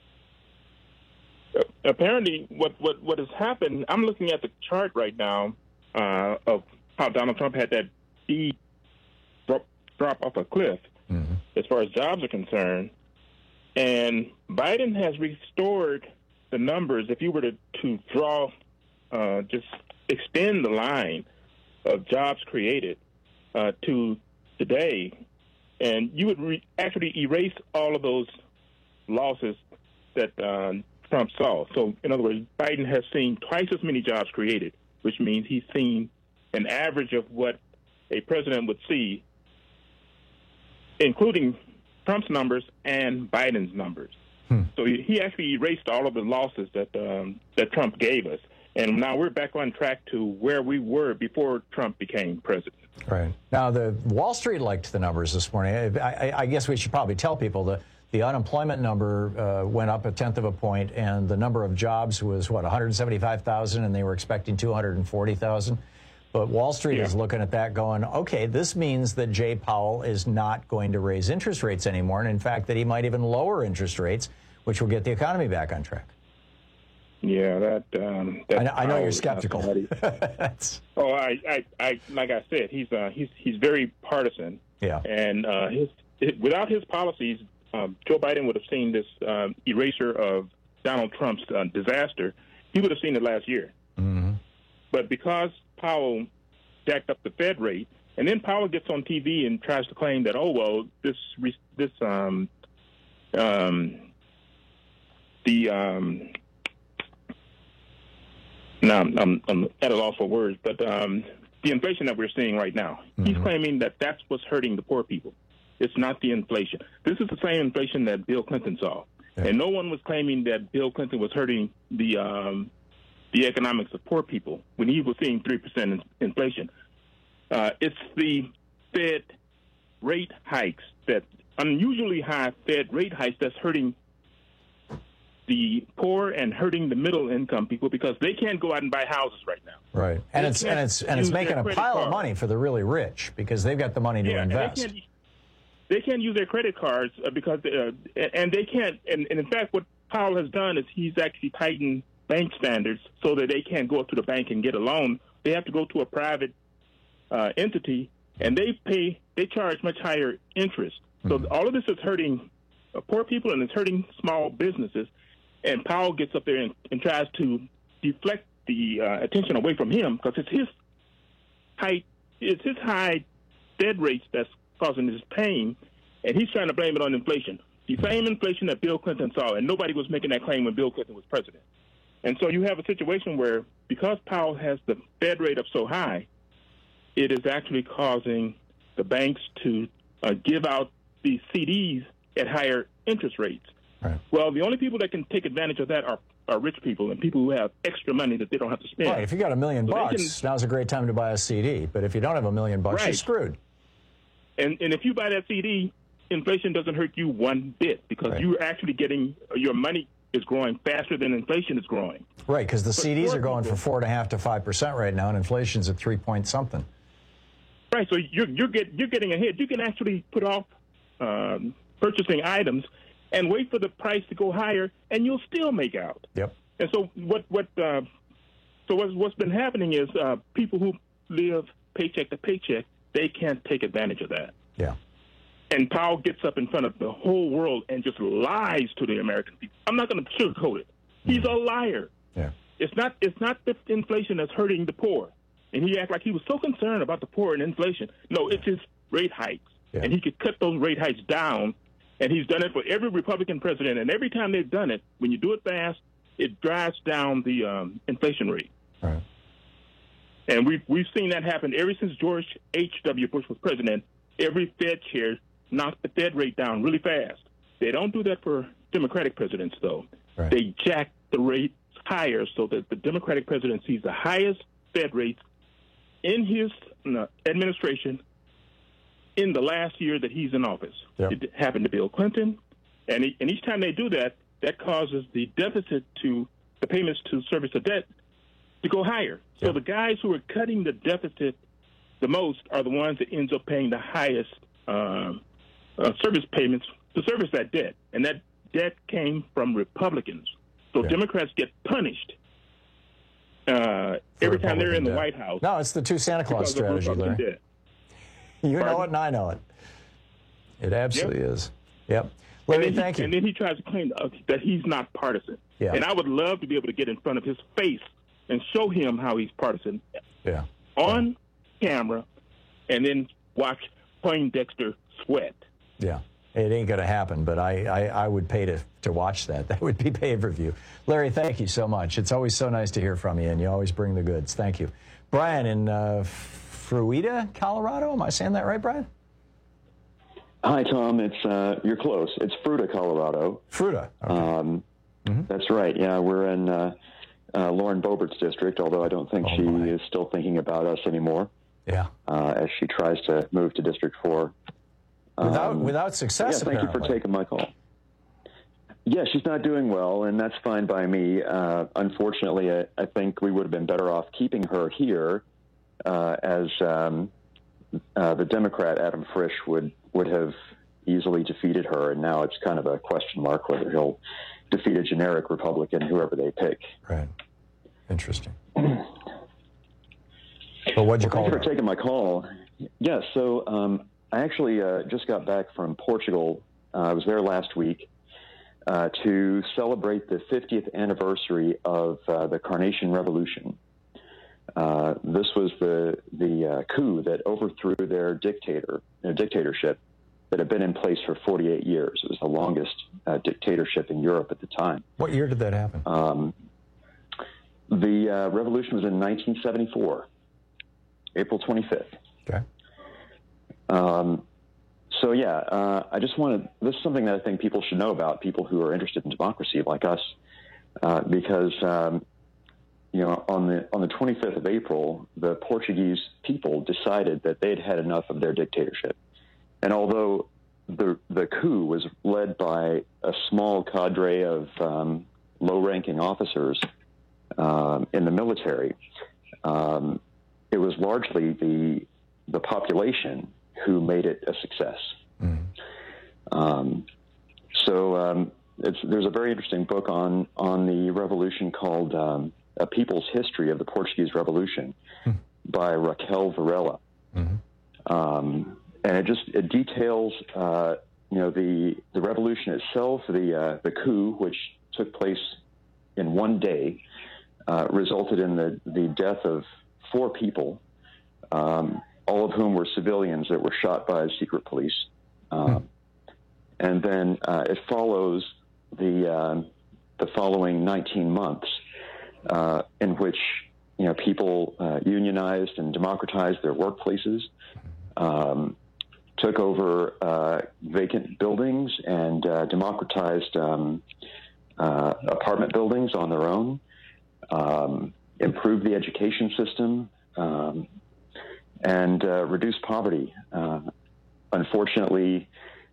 Apparently, what, what, what has happened, I'm looking at the chart right now uh, of how Donald Trump had that speed drop, drop off a cliff Mm-hmm. as far as jobs are concerned. And Biden has restored the numbers. If you were to, to draw, uh, just extend the line of jobs created uh, to today, and you would re- actually erase all of those losses that uh, Trump saw. So, in other words, Biden has seen twice as many jobs created, which means he's seen an average of what a president would see, including Trump's numbers and Biden's numbers. Hmm. So he, he actually erased all of the losses that um, that Trump gave us. And now we're back on track to where we were before Trump became president. Right. Now, the Wall Street liked the numbers this morning. I, I, I guess we should probably tell people that the unemployment number uh, went up a tenth of a point, and the number of jobs was, what, one hundred seventy-five thousand, and they were expecting two hundred forty thousand. But Wall Street Yeah. is looking at that going, okay, this means that Jay Powell is not going to raise interest rates anymore, and in fact that he might even lower interest rates, which will get the economy back on track. Yeah, that. Um, that I know, I know Powell you're is not skeptical. somebody- Oh, I, I, I, like I said, he's uh, he's he's very partisan. Yeah. And uh, his, it, without his policies, um, Joe Biden would have seen this um, erasure of Donald Trump's uh, disaster. He would have seen it last year. Mm-hmm. But because Powell jacked up the Fed rate, and then Powell gets on T V and tries to claim that, oh well, this re- this um um the um. Now, I'm, I'm at a loss for words, but um, the inflation that we're seeing right now, Mm-hmm. he's claiming that that's what's hurting the poor people. It's not the inflation. This is the same inflation that Bill Clinton saw. Yeah. And no one was claiming that Bill Clinton was hurting the um, the economics of poor people when he was seeing three percent in, inflation. Uh, it's the Fed rate hikes, that unusually high Fed rate hikes, that's hurting the poor and hurting the middle income people because they can't go out and buy houses right now. Right. And They it's and can't it's and it's use making their a credit pile of card. money for the really rich because they've got the money to Yeah, and invest. they can't, they can't use their credit cards uh, because, uh, and they can't. And, and in fact, what Powell has done is he's actually tightened bank standards so that they can't go up to the bank and get a loan. They have to go to a private uh, entity, and they pay. They charge much higher interest. So Mm-hmm. all of this is hurting uh, poor people, and it's hurting small businesses. And Powell gets up there and, and tries to deflect the uh, attention away from him because it's his high, it's his high Fed rates that's causing this pain, and he's trying to blame it on inflation. The same inflation that Bill Clinton saw, and nobody was making that claim when Bill Clinton was president. And so you have a situation where because Powell has the Fed rate up so high, it is actually causing the banks to uh, give out these C Ds at higher interest rates. Right. Well, the only people that can take advantage of that are, are rich people and people who have extra money that they don't have to spend. Right. If you got a million So they bucks, can- now's a great time to buy a C D. But if you don't have a million bucks, you're Right. screwed. And and if you buy that C D inflation doesn't hurt you one bit because Right. you're actually getting your money is growing faster than inflation is growing. Right, because the But C Ds poor are going people- for four and a half to five percent right now, and inflation's at three point something. Right, so you're you're get you're getting ahead. You can actually put off um, purchasing items and wait for the price to go higher, and you'll still make out. Yep. And so what what uh, so what's what's been happening is uh, people who live paycheck to paycheck, they can't take advantage of that. Yeah. And Powell gets up in front of the whole world and just lies to the American people. I'm not going to sugarcoat it. He's a liar. Yeah. It's not it's not the inflation that's hurting the poor. And he acted like he was so concerned about the poor and inflation. No, it's his rate hikes. Yeah. And he could cut those rate hikes down. And he's done it for every Republican president. And every time they've done it, when you do it fast, it drives down the um, inflation rate. Right. And we've, we've seen that happen ever since George H W. Bush was president. Every Fed chair knocked the Fed rate down really fast. They don't do that for Democratic presidents, though. Right. They jack the rates higher so that the Democratic president sees the highest Fed rates in his uh, administration in the last year that he's in office. Yep. It happened to Bill Clinton. And, he, and each time they do that, that causes the deficit to the payments to service the debt to go higher. So Yep. the guys who are cutting the deficit the most are the ones that ends up paying the highest um, uh, service payments to service that debt. And that debt came from Republicans. So Yeah. Democrats get punished uh, every time they're in the Republican White debt. House. No, it's the two Santa Claus because of strategy, Republican Larry. debt. You know Pardon? it, and I know it. It absolutely is. Yep. And Larry, then, he, thank you. and then he tries to claim uh, that he's not partisan. Yeah. And I would love to be able to get in front of his face and show him how he's partisan Yeah. on camera and then watch Poindexter sweat. Yeah. It ain't going to happen, but I, I, I would pay to, to watch that. That would be pay-per-view. Larry, thank you so much. It's always so nice to hear from you, and you always bring the goods. Thank you. Brian in uh, Fruita, Colorado. Am I saying that right, Brian? Hi, Tom. It's uh, you're close. It's Fruita, Colorado. Fruita. Okay. Um, mm-hmm. That's right. Yeah, we're in uh, uh, Lauren Boebert's district, although I don't think oh she my. is still thinking about us anymore. Yeah. Uh, as she tries to move to District Four. Without Um, without success, yeah, thank apparently. you for taking my call. Yeah, she's not doing well, and that's fine by me. Uh, unfortunately, I, I think we would have been better off keeping her here, uh, as um, uh, the Democrat Adam Frisch would would have easily defeated her, and now it's kind of a question mark whether he'll defeat a generic Republican, whoever they pick. Right. Interesting. But what'd you well, call thanks her? for taking my call. Yeah, so um, I actually uh, just got back from Portugal. Uh, I was there last week uh, to celebrate the fiftieth anniversary of uh, the Carnation Revolution. Uh, this was the the uh, coup that overthrew their dictator, their dictatorship that had been in place for forty-eight years. It was the longest uh, dictatorship in Europe at the time. What year did that happen? Um, the uh, revolution was in nineteen seventy-four, April twenty-fifth. Okay. Um, so yeah, uh, I just wanted, this is something that I think people should know about, people who are interested in democracy like us, uh, because, um, you know, on the, on the twenty-fifth of April, the Portuguese people decided that they'd had enough of their dictatorship. And although the, the coup was led by a small cadre of, um, low-ranking officers, um, in the military, um, it was largely the, the population who made it a success. Mm. Um, so um, it's, there's a very interesting book on on the revolution called um, A People's History of the Portuguese Revolution mm. by Raquel Varela. Mm-hmm. Um, and it just it details uh, you know the the revolution itself, the uh, the coup, which took place in one day, uh, resulted in the the death of four people. Um, all of whom were civilians that were shot by secret police. Um, hmm. And then uh, it follows the uh, the following nineteen months uh, in which you know people uh, unionized and democratized their workplaces, um, took over uh, vacant buildings and uh, democratized um, uh, apartment buildings on their own, um, improved the education system, um, and uh, reduce poverty. Uh, unfortunately,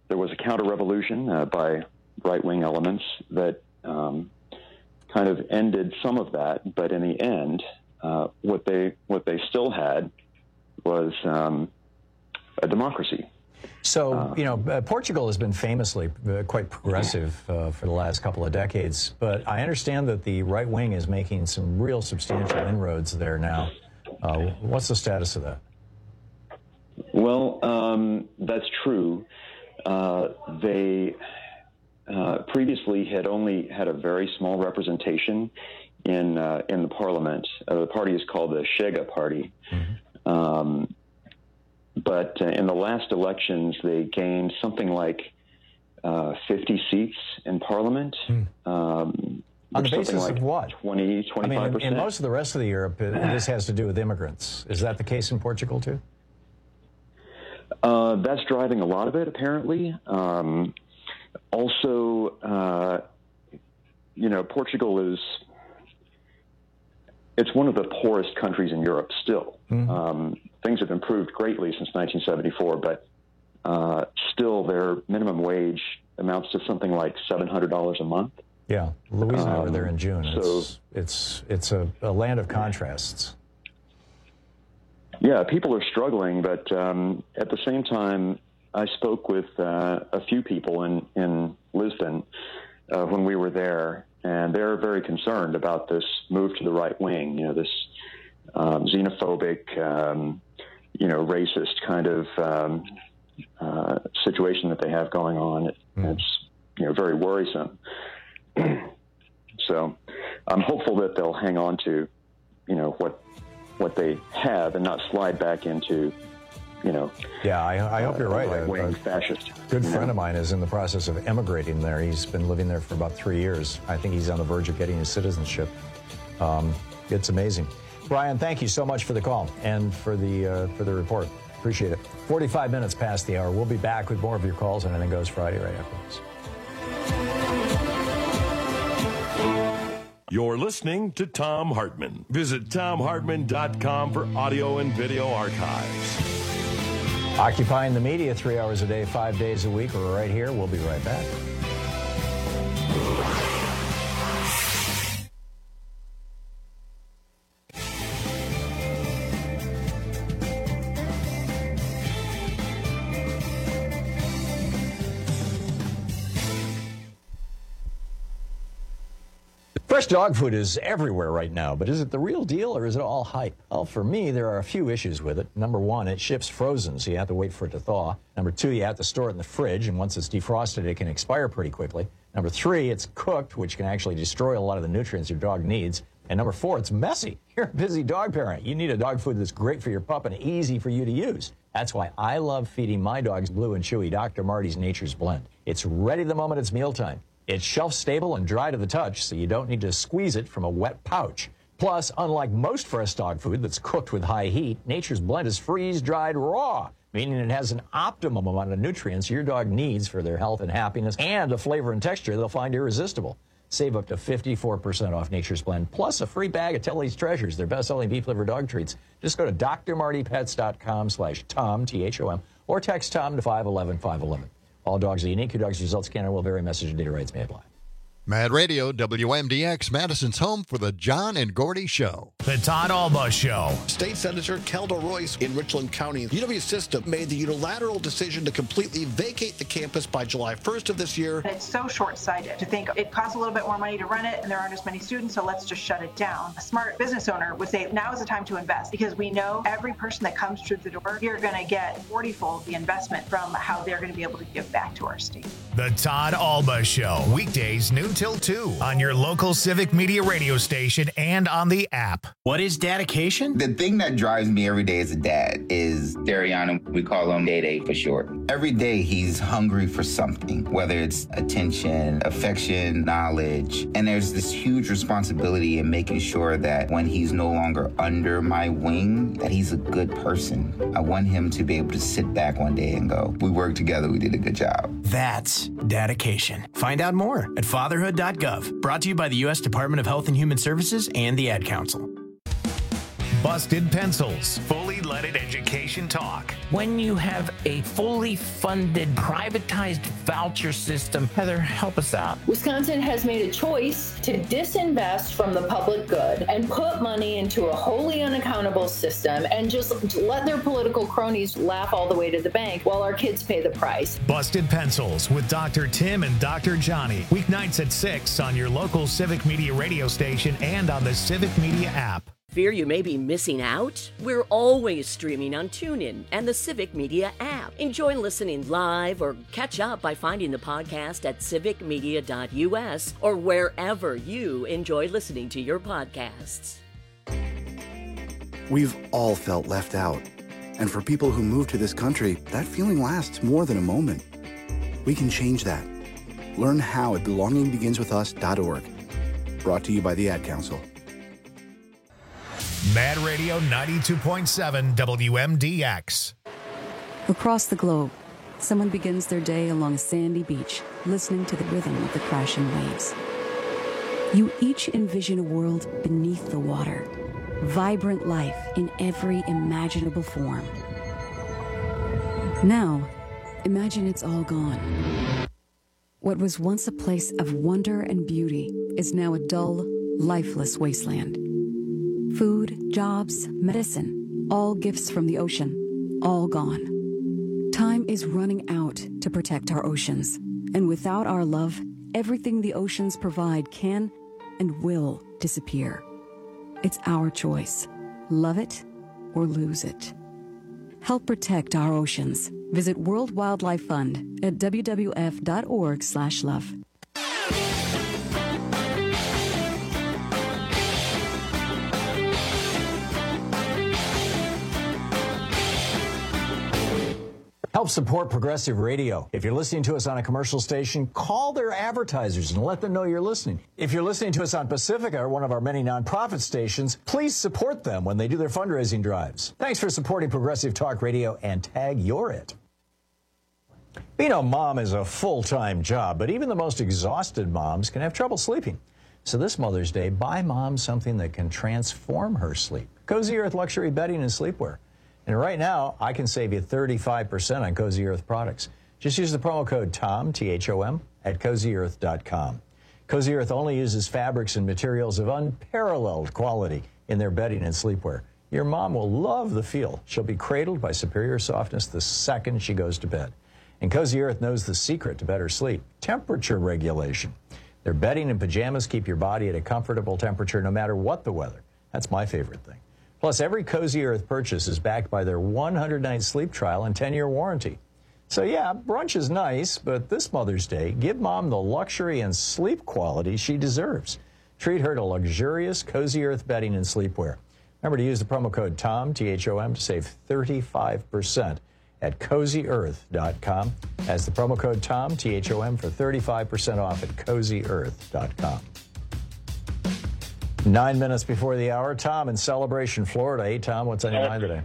there was a counter-revolution uh, by right-wing elements that um, kind of ended some of that. But in the end, uh, what they what they still had was um, a democracy. So, uh, you know, uh, Portugal has been famously uh, quite progressive uh, for the last couple of decades, but I understand that the right wing is making some real substantial inroads there now. Uh, what's the status of that? Well, um, that's true. Uh, they uh, previously had only had a very small representation in uh, in the parliament. Uh, the party is called the Chega Party. Mm-hmm. Um, but uh, in the last elections, they gained something like uh, fifty seats in parliament. Mm. Um, On the basis like of what? twenty, twenty-five percent. I mean, in, in most of the rest of the Europe, this has to do with immigrants. Is that the case in Portugal, too? Uh, that's driving a lot of it, apparently. Um, also, uh, you know, Portugal is, it's one of the poorest countries in Europe still. Mm-hmm. Um, things have improved greatly since nineteen seventy-four, but uh, still their minimum wage amounts to something like seven hundred dollars a month. Yeah, Louise and I um, were there in June. So, it's it's, it's a, a land of contrasts. Yeah, people are struggling, but um, at the same time, I spoke with uh, a few people in, in Lisbon uh, when we were there, and they're very concerned about this move to the right wing, you know, this um, xenophobic, um, you know, racist kind of um, uh, situation that they have going on. It, mm. It's, you know, very worrisome. So I'm hopeful that they'll hang on to, you know, what what they have and not slide back into, you know. Yeah, I, I hope uh, you're right. Right-wing A, a fascist. good friend know? of mine is in the process of emigrating there. He's been living there for about three years. I think he's on the verge of getting his citizenship. Um, it's amazing. Brian, thank you so much for the call and for the uh, for the report. Appreciate it. forty-five minutes past the hour. We'll be back with more of your calls on Anything Goes Friday right after this. You're listening to Thom Hartmann. Visit Thom Hartmann dot com for audio and video archives. Occupying the media three hours a day, five days a week. We're right here. We'll be right back. Fresh dog food is everywhere right now, but is it the real deal or is it all hype? Well, for me, there are a few issues with it. Number one, it ships frozen, so you have to wait for it to thaw. Number two, you have to store it in the fridge, and once it's defrosted, it can expire pretty quickly. Number three, it's cooked, which can actually destroy a lot of the nutrients your dog needs. And number four, it's messy. You're a busy dog parent. You need a dog food that's great for your pup and easy for you to use. That's why I love feeding my dogs Blue and Chewy Doctor Marty's Nature's Blend. It's ready the moment it's mealtime. It's shelf-stable and dry to the touch, so you don't need to squeeze it from a wet pouch. Plus, unlike most fresh dog food that's cooked with high heat, Nature's Blend is freeze-dried raw, meaning it has an optimum amount of nutrients your dog needs for their health and happiness, and a flavor and texture they'll find irresistible. Save up to fifty-four percent off Nature's Blend, plus a free bag of Tilly's Treasures, their best-selling beef liver dog treats. Just go to D R Marty Pets dot com slash Tom, T H O M, or text Tom to five one one, five one one. All dogs are unique. Your dog's results can and will vary. Message and data rights may apply. Mad Radio, W M D X, Madison's home for the John and Gordy Show. The Todd Alba Show. State Senator Kelda Royce in Richland County. U W System made the unilateral decision to completely vacate the campus by July first of this year. It's so short-sighted to think it costs a little bit more money to run it and there aren't as many students, so let's just shut it down. A smart business owner would say now is the time to invest because we know every person that comes through the door, you're going to get forty-fold the investment from how they're going to be able to give back to our state. The Todd Alba Show. Weekdays noon till two on your local Civic Media radio station and on the app. What is dedication? The thing that drives me every day as a dad is Dariana. We call him Day Day for short. Every day he's hungry for something, whether it's attention, affection, knowledge. And there's this huge responsibility in making sure that when he's no longer under my wing, that he's a good person. I want him to be able to sit back one day and go, we worked together, we did a good job. That's dedication. Find out more at fatherhood dot gov. Brought to you by the U S Department of Health and Human Services and the Ad Council. Busted Pencils, fully leaded education talk. When you have a fully funded, privatized voucher system, Heather, help us out. Wisconsin has made a choice to disinvest from the public good and put money into a wholly unaccountable system and just let their political cronies laugh all the way to the bank while our kids pay the price. Busted Pencils with Doctor Tim and Doctor Johnny. Weeknights at six on your local Civic Media radio station and on the Civic Media app. Fear you may be missing out? We're always streaming on TuneIn and the Civic Media app. Enjoy listening live or catch up by finding the podcast at civic media dot u s or wherever you enjoy listening to your podcasts. We've all felt left out. And for people who move to this country, that feeling lasts more than a moment. We can change that. Learn how at belonging begins with us dot org. Brought to you by the Ad Council. Mad Radio ninety-two point seven W M D X. Across the globe, someone begins their day along a sandy beach, listening to the rhythm of the crashing waves. You each envision a world beneath the water, vibrant life in every imaginable form. Now, imagine it's all gone. What was once a place of wonder and beauty is now a dull, lifeless wasteland. Food, jobs, medicine, all gifts from the ocean, all gone. Time is running out to protect our oceans, and without our love, everything the oceans provide can and will disappear. It's our choice. Love it or lose it. Help protect our oceans. Visit World Wildlife Fund at w w f dot org slash love. Help support Progressive Radio. If you're listening to us on a commercial station, call their advertisers and let them know you're listening. If you're listening to us on Pacifica, or one of our many nonprofit stations, please support them when they do their fundraising drives. Thanks for supporting Progressive Talk Radio, and tag you're it. Being a mom is a full-time job, but even the most exhausted moms can have trouble sleeping. So this Mother's Day, buy mom something that can transform her sleep. Cozy Earth luxury bedding and sleepwear. And right now, I can save you thirty-five percent on Cozy Earth products. Just use the promo code TOM, T H O M, at cozy earth dot com. Cozy Earth only uses fabrics and materials of unparalleled quality in their bedding and sleepwear. Your mom will love the feel. She'll be cradled by superior softness the second she goes to bed. And Cozy Earth knows the secret to better sleep: temperature regulation. Their bedding and pajamas keep your body at a comfortable temperature no matter what the weather. That's my favorite thing. Plus, every Cozy Earth purchase is backed by their one hundred night sleep trial and ten year warranty. So yeah, brunch is nice, but this Mother's Day, give Mom the luxury and sleep quality she deserves. Treat her to luxurious Cozy Earth bedding and sleepwear. Remember to use the promo code TOM, T H O M, to save thirty-five percent at cozy earth dot com. That's the promo code TOM, T H O M, for thirty-five percent off at cozy earth dot com. Nine minutes before the hour, Tom in Celebration, Florida. Hey, Tom, what's on your mind today?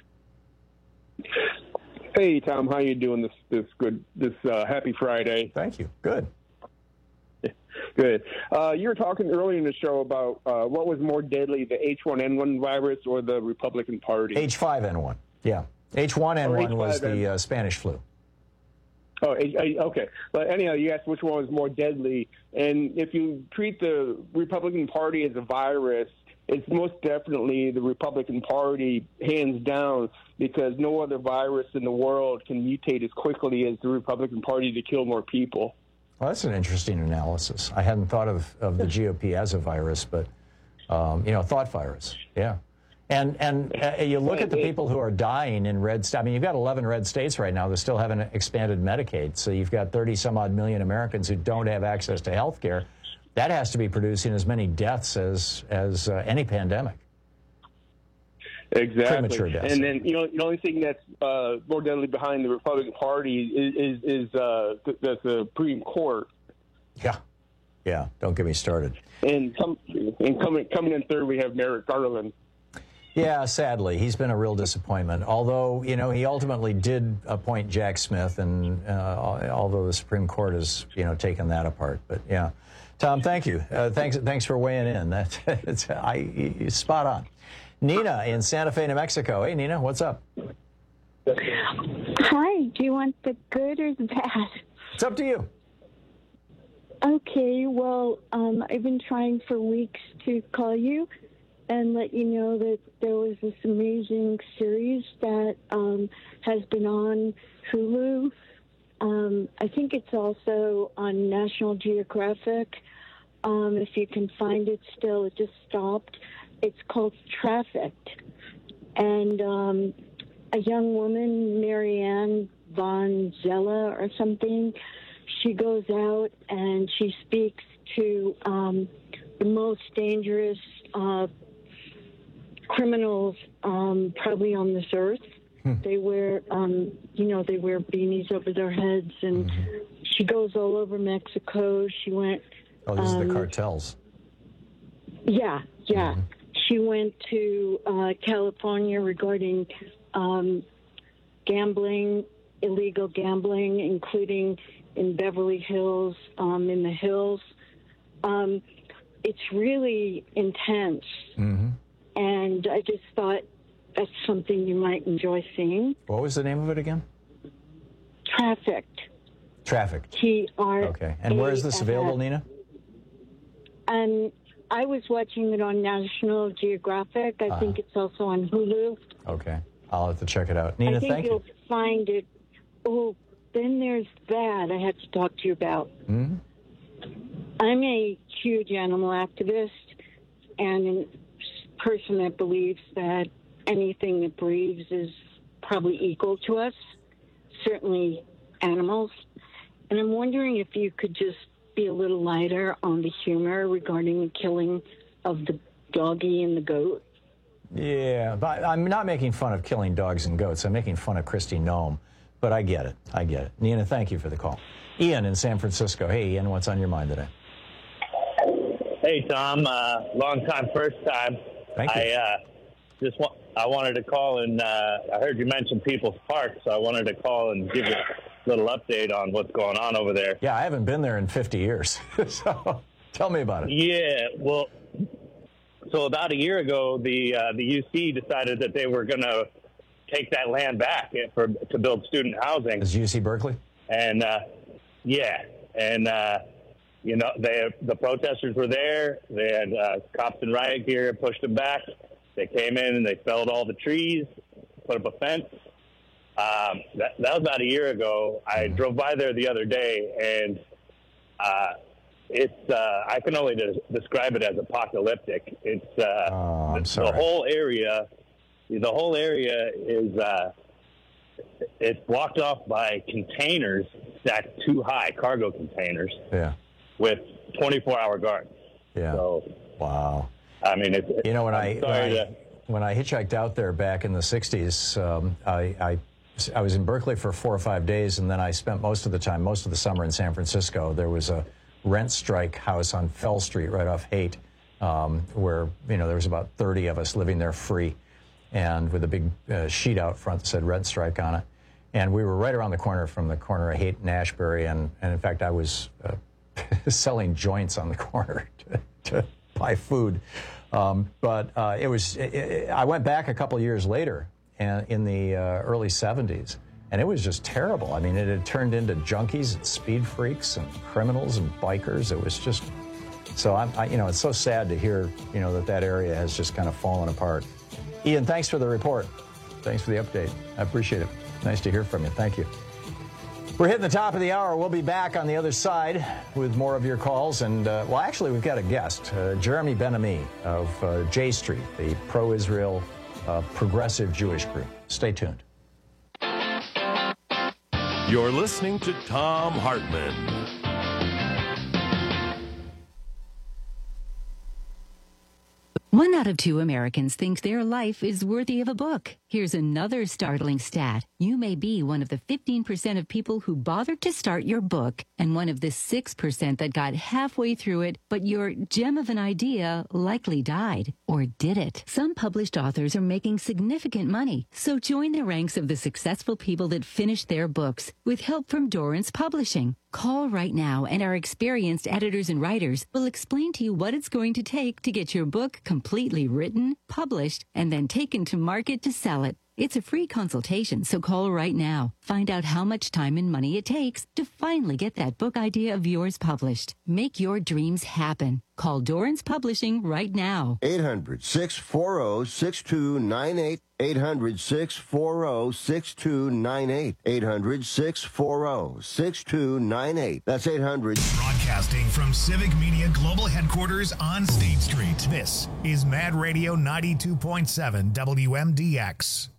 Hey, Tom, how you doing this this good this uh, happy Friday? Thank you. Good. Good. Uh, you were talking earlier in the show about uh, what was more deadly, the H one N one virus or the Republican Party? H five N one. Yeah. H one N one was the uh, Spanish flu. Oh, okay. But anyhow, you asked which one was more deadly. And if you treat the Republican Party as a virus, it's most definitely the Republican Party, hands down, because no other virus in the world can mutate as quickly as the Republican Party to kill more people. Well, that's an interesting analysis. I hadn't thought of, of the G O P as a virus, but, um, you know, thought virus. Yeah. And and uh, you look at the people who are dying in red states. I mean, you've got eleven red states right now that still haven't expanded Medicaid. So you've got thirty some odd million Americans who don't have access to health care. That has to be producing as many deaths as as uh, any pandemic. Exactly. Premature deaths. And then, you know, the only thing that's uh, more deadly behind the Republican Party is, is, is uh, the, the Supreme Court. Yeah. Yeah. Don't get me started. And, come, and coming, coming in third, we have Merrick Garland. Yeah, sadly, he's been a real disappointment. Although, you know, he ultimately did appoint Jack Smith, and uh, although the Supreme Court has, you know, taken that apart. But yeah, Tom, thank you. Uh, thanks, thanks for weighing in. That it's I spot on. Nina in Santa Fe, New Mexico. Hey, Nina, what's up? Hi, do you want the good or the bad? It's up to you. Okay, well, um, I've been trying for weeks to call you and let you know that there was this amazing series that um, has been on Hulu. Um, I think it's also on National Geographic. Um, if you can find it still, it just stopped. It's called Trafficked. And um, a young woman, Marianne Von Zella or something, she goes out and she speaks to um, the most dangerous uh, criminals um, probably on this earth. Hmm. They wear, um, you know, they wear beanies over their heads, and mm-hmm. she goes all over Mexico. She went. Oh, this um, is the cartels. Yeah, yeah. Mm-hmm. She went to uh, California regarding um, gambling, illegal gambling, including in Beverly Hills, um, in the hills. Um, it's really intense. Mm-hmm. And I just thought that's something you might enjoy seeing. What was the name of it again? Trafficked. Trafficked. T R. Okay. And where is this available, Nina? Um, I was watching it on National Geographic. I uh-huh. think it's also on Hulu. Okay. I'll have to check it out. Nina, I think thank you'll you. find it. Oh, then there's that I had to talk to you about. Mm-hmm. I'm a huge animal activist and a person that believes that anything that breathes is probably equal to us, certainly animals. And I'm wondering if you could just be a little lighter on the humor regarding the killing of the doggy and the goat. Yeah, but I'm not making fun of killing dogs and goats. I'm making fun of Kristi Noem. But I get it. I get it. Nina, thank you for the call. Ian in San Francisco. Hey, Ian, what's on your mind today? Hey, Tom. Uh, long time, first time. Thank you. I uh, just wa- I wanted to call and uh, I heard you mention People's Park, so I wanted to call and give you a little update on what's going on over there. Yeah, I haven't been there in fifty years, so tell me about it. Yeah, well, so about a year ago, the uh, the U C decided that they were going to take that land back for to build student housing. Is U C Berkeley? And uh, yeah, and uh, you know, they the protesters were there. They had uh, cops in riot gear, pushed them back. They came in and they felled all the trees, put up a fence. Um, that, that was about a year ago. I drove by there the other day, and uh, it's uh, I can only des- describe it as apocalyptic. It's uh, oh, I'm the, sorry. the whole area. The whole area is uh, it's blocked off by containers stacked too high, cargo containers. Yeah. With twenty-four hour guards. Yeah. So, wow. I mean, it's, you know when I'm I sorry when, to, I when I hitchhiked out there back in the sixties, um, I, I I was in Berkeley for four or five days, and then I spent most of the time, most of the summer in San Francisco. There was a rent strike house on Fell Street, right off Haight, um, where you know there was about thirty of us living there free, and with a big uh, sheet out front that said rent strike on it. And we were right around the corner from the corner of Haight and Ashbury, and, and in fact, I was uh, selling joints on the corner to, to buy food. Um, but uh, it was. It, it, I went back a couple of years later, and in the uh, early seventies, and it was just terrible. I mean, it had turned into junkies and speed freaks and criminals and bikers. It was just. So I'm, I, you know, it's so sad to hear, you know, that that area has just kind of fallen apart. Ian, thanks for the report. Thanks for the update. I appreciate it. Nice to hear from you. Thank you. We're hitting the top of the hour. We'll be back on the other side with more of your calls. And, uh, well, actually, we've got a guest, uh, Jeremy Ben-Ami of uh, J Street, the pro-Israel uh, progressive Jewish group. Stay tuned. You're listening to Thom Hartmann. One out of two Americans think their life is worthy of a book. Here's another startling stat. You may be one of the fifteen percent of people who bothered to start your book and one of the six percent that got halfway through it, but your gem of an idea likely died. Or did it? Some published authors are making significant money, so join the ranks of the successful people that finished their books with help from Dorrance Publishing. Call right now, and our experienced editors and writers will explain to you what it's going to take to get your book completely written, published, and then taken to market to sell it. It's a free consultation, so call right now. Find out how much time and money it takes to finally get that book idea of yours published. Make your dreams happen. Call Dorrance Publishing right now. eight hundred, six four zero, six two nine eight. eight hundred, six four zero, six two nine eight. eight hundred, six four zero, six two nine eight. That's eight hundred. Broadcasting from Civic Media Global Headquarters on State Street. This is Mad Radio ninety-two point seven W M D X.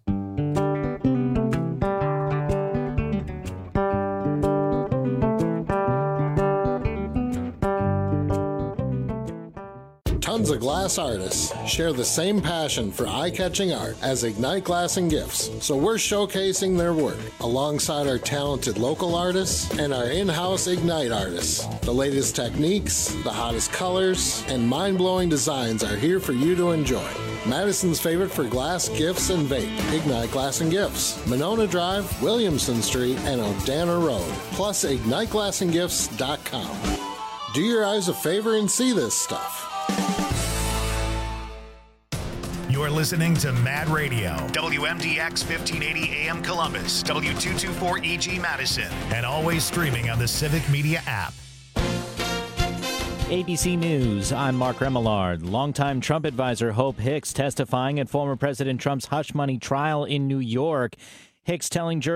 Tons of glass artists share the same passion for eye-catching art as Ignite Glass and Gifts, so we're showcasing their work alongside our talented local artists and our in-house Ignite artists. The latest techniques, the hottest colors, and mind-blowing designs are here for you to enjoy. Madison's favorite for glass, gifts, and vape. Ignite Glass and Gifts. Monona Drive, Williamson Street, and Odana Road. Plus, ignite glass and gifts dot com. Do your eyes a favor and see this stuff. You're listening to Mad Radio, W M D X fifteen eighty A M Columbus, W two twenty-four E G Madison, and always streaming on the Civic Media app. A B C News, I'm Mark Remillard. Longtime Trump advisor Hope Hicks testifying at former President Trump's hush money trial in New York. Hicks telling jurors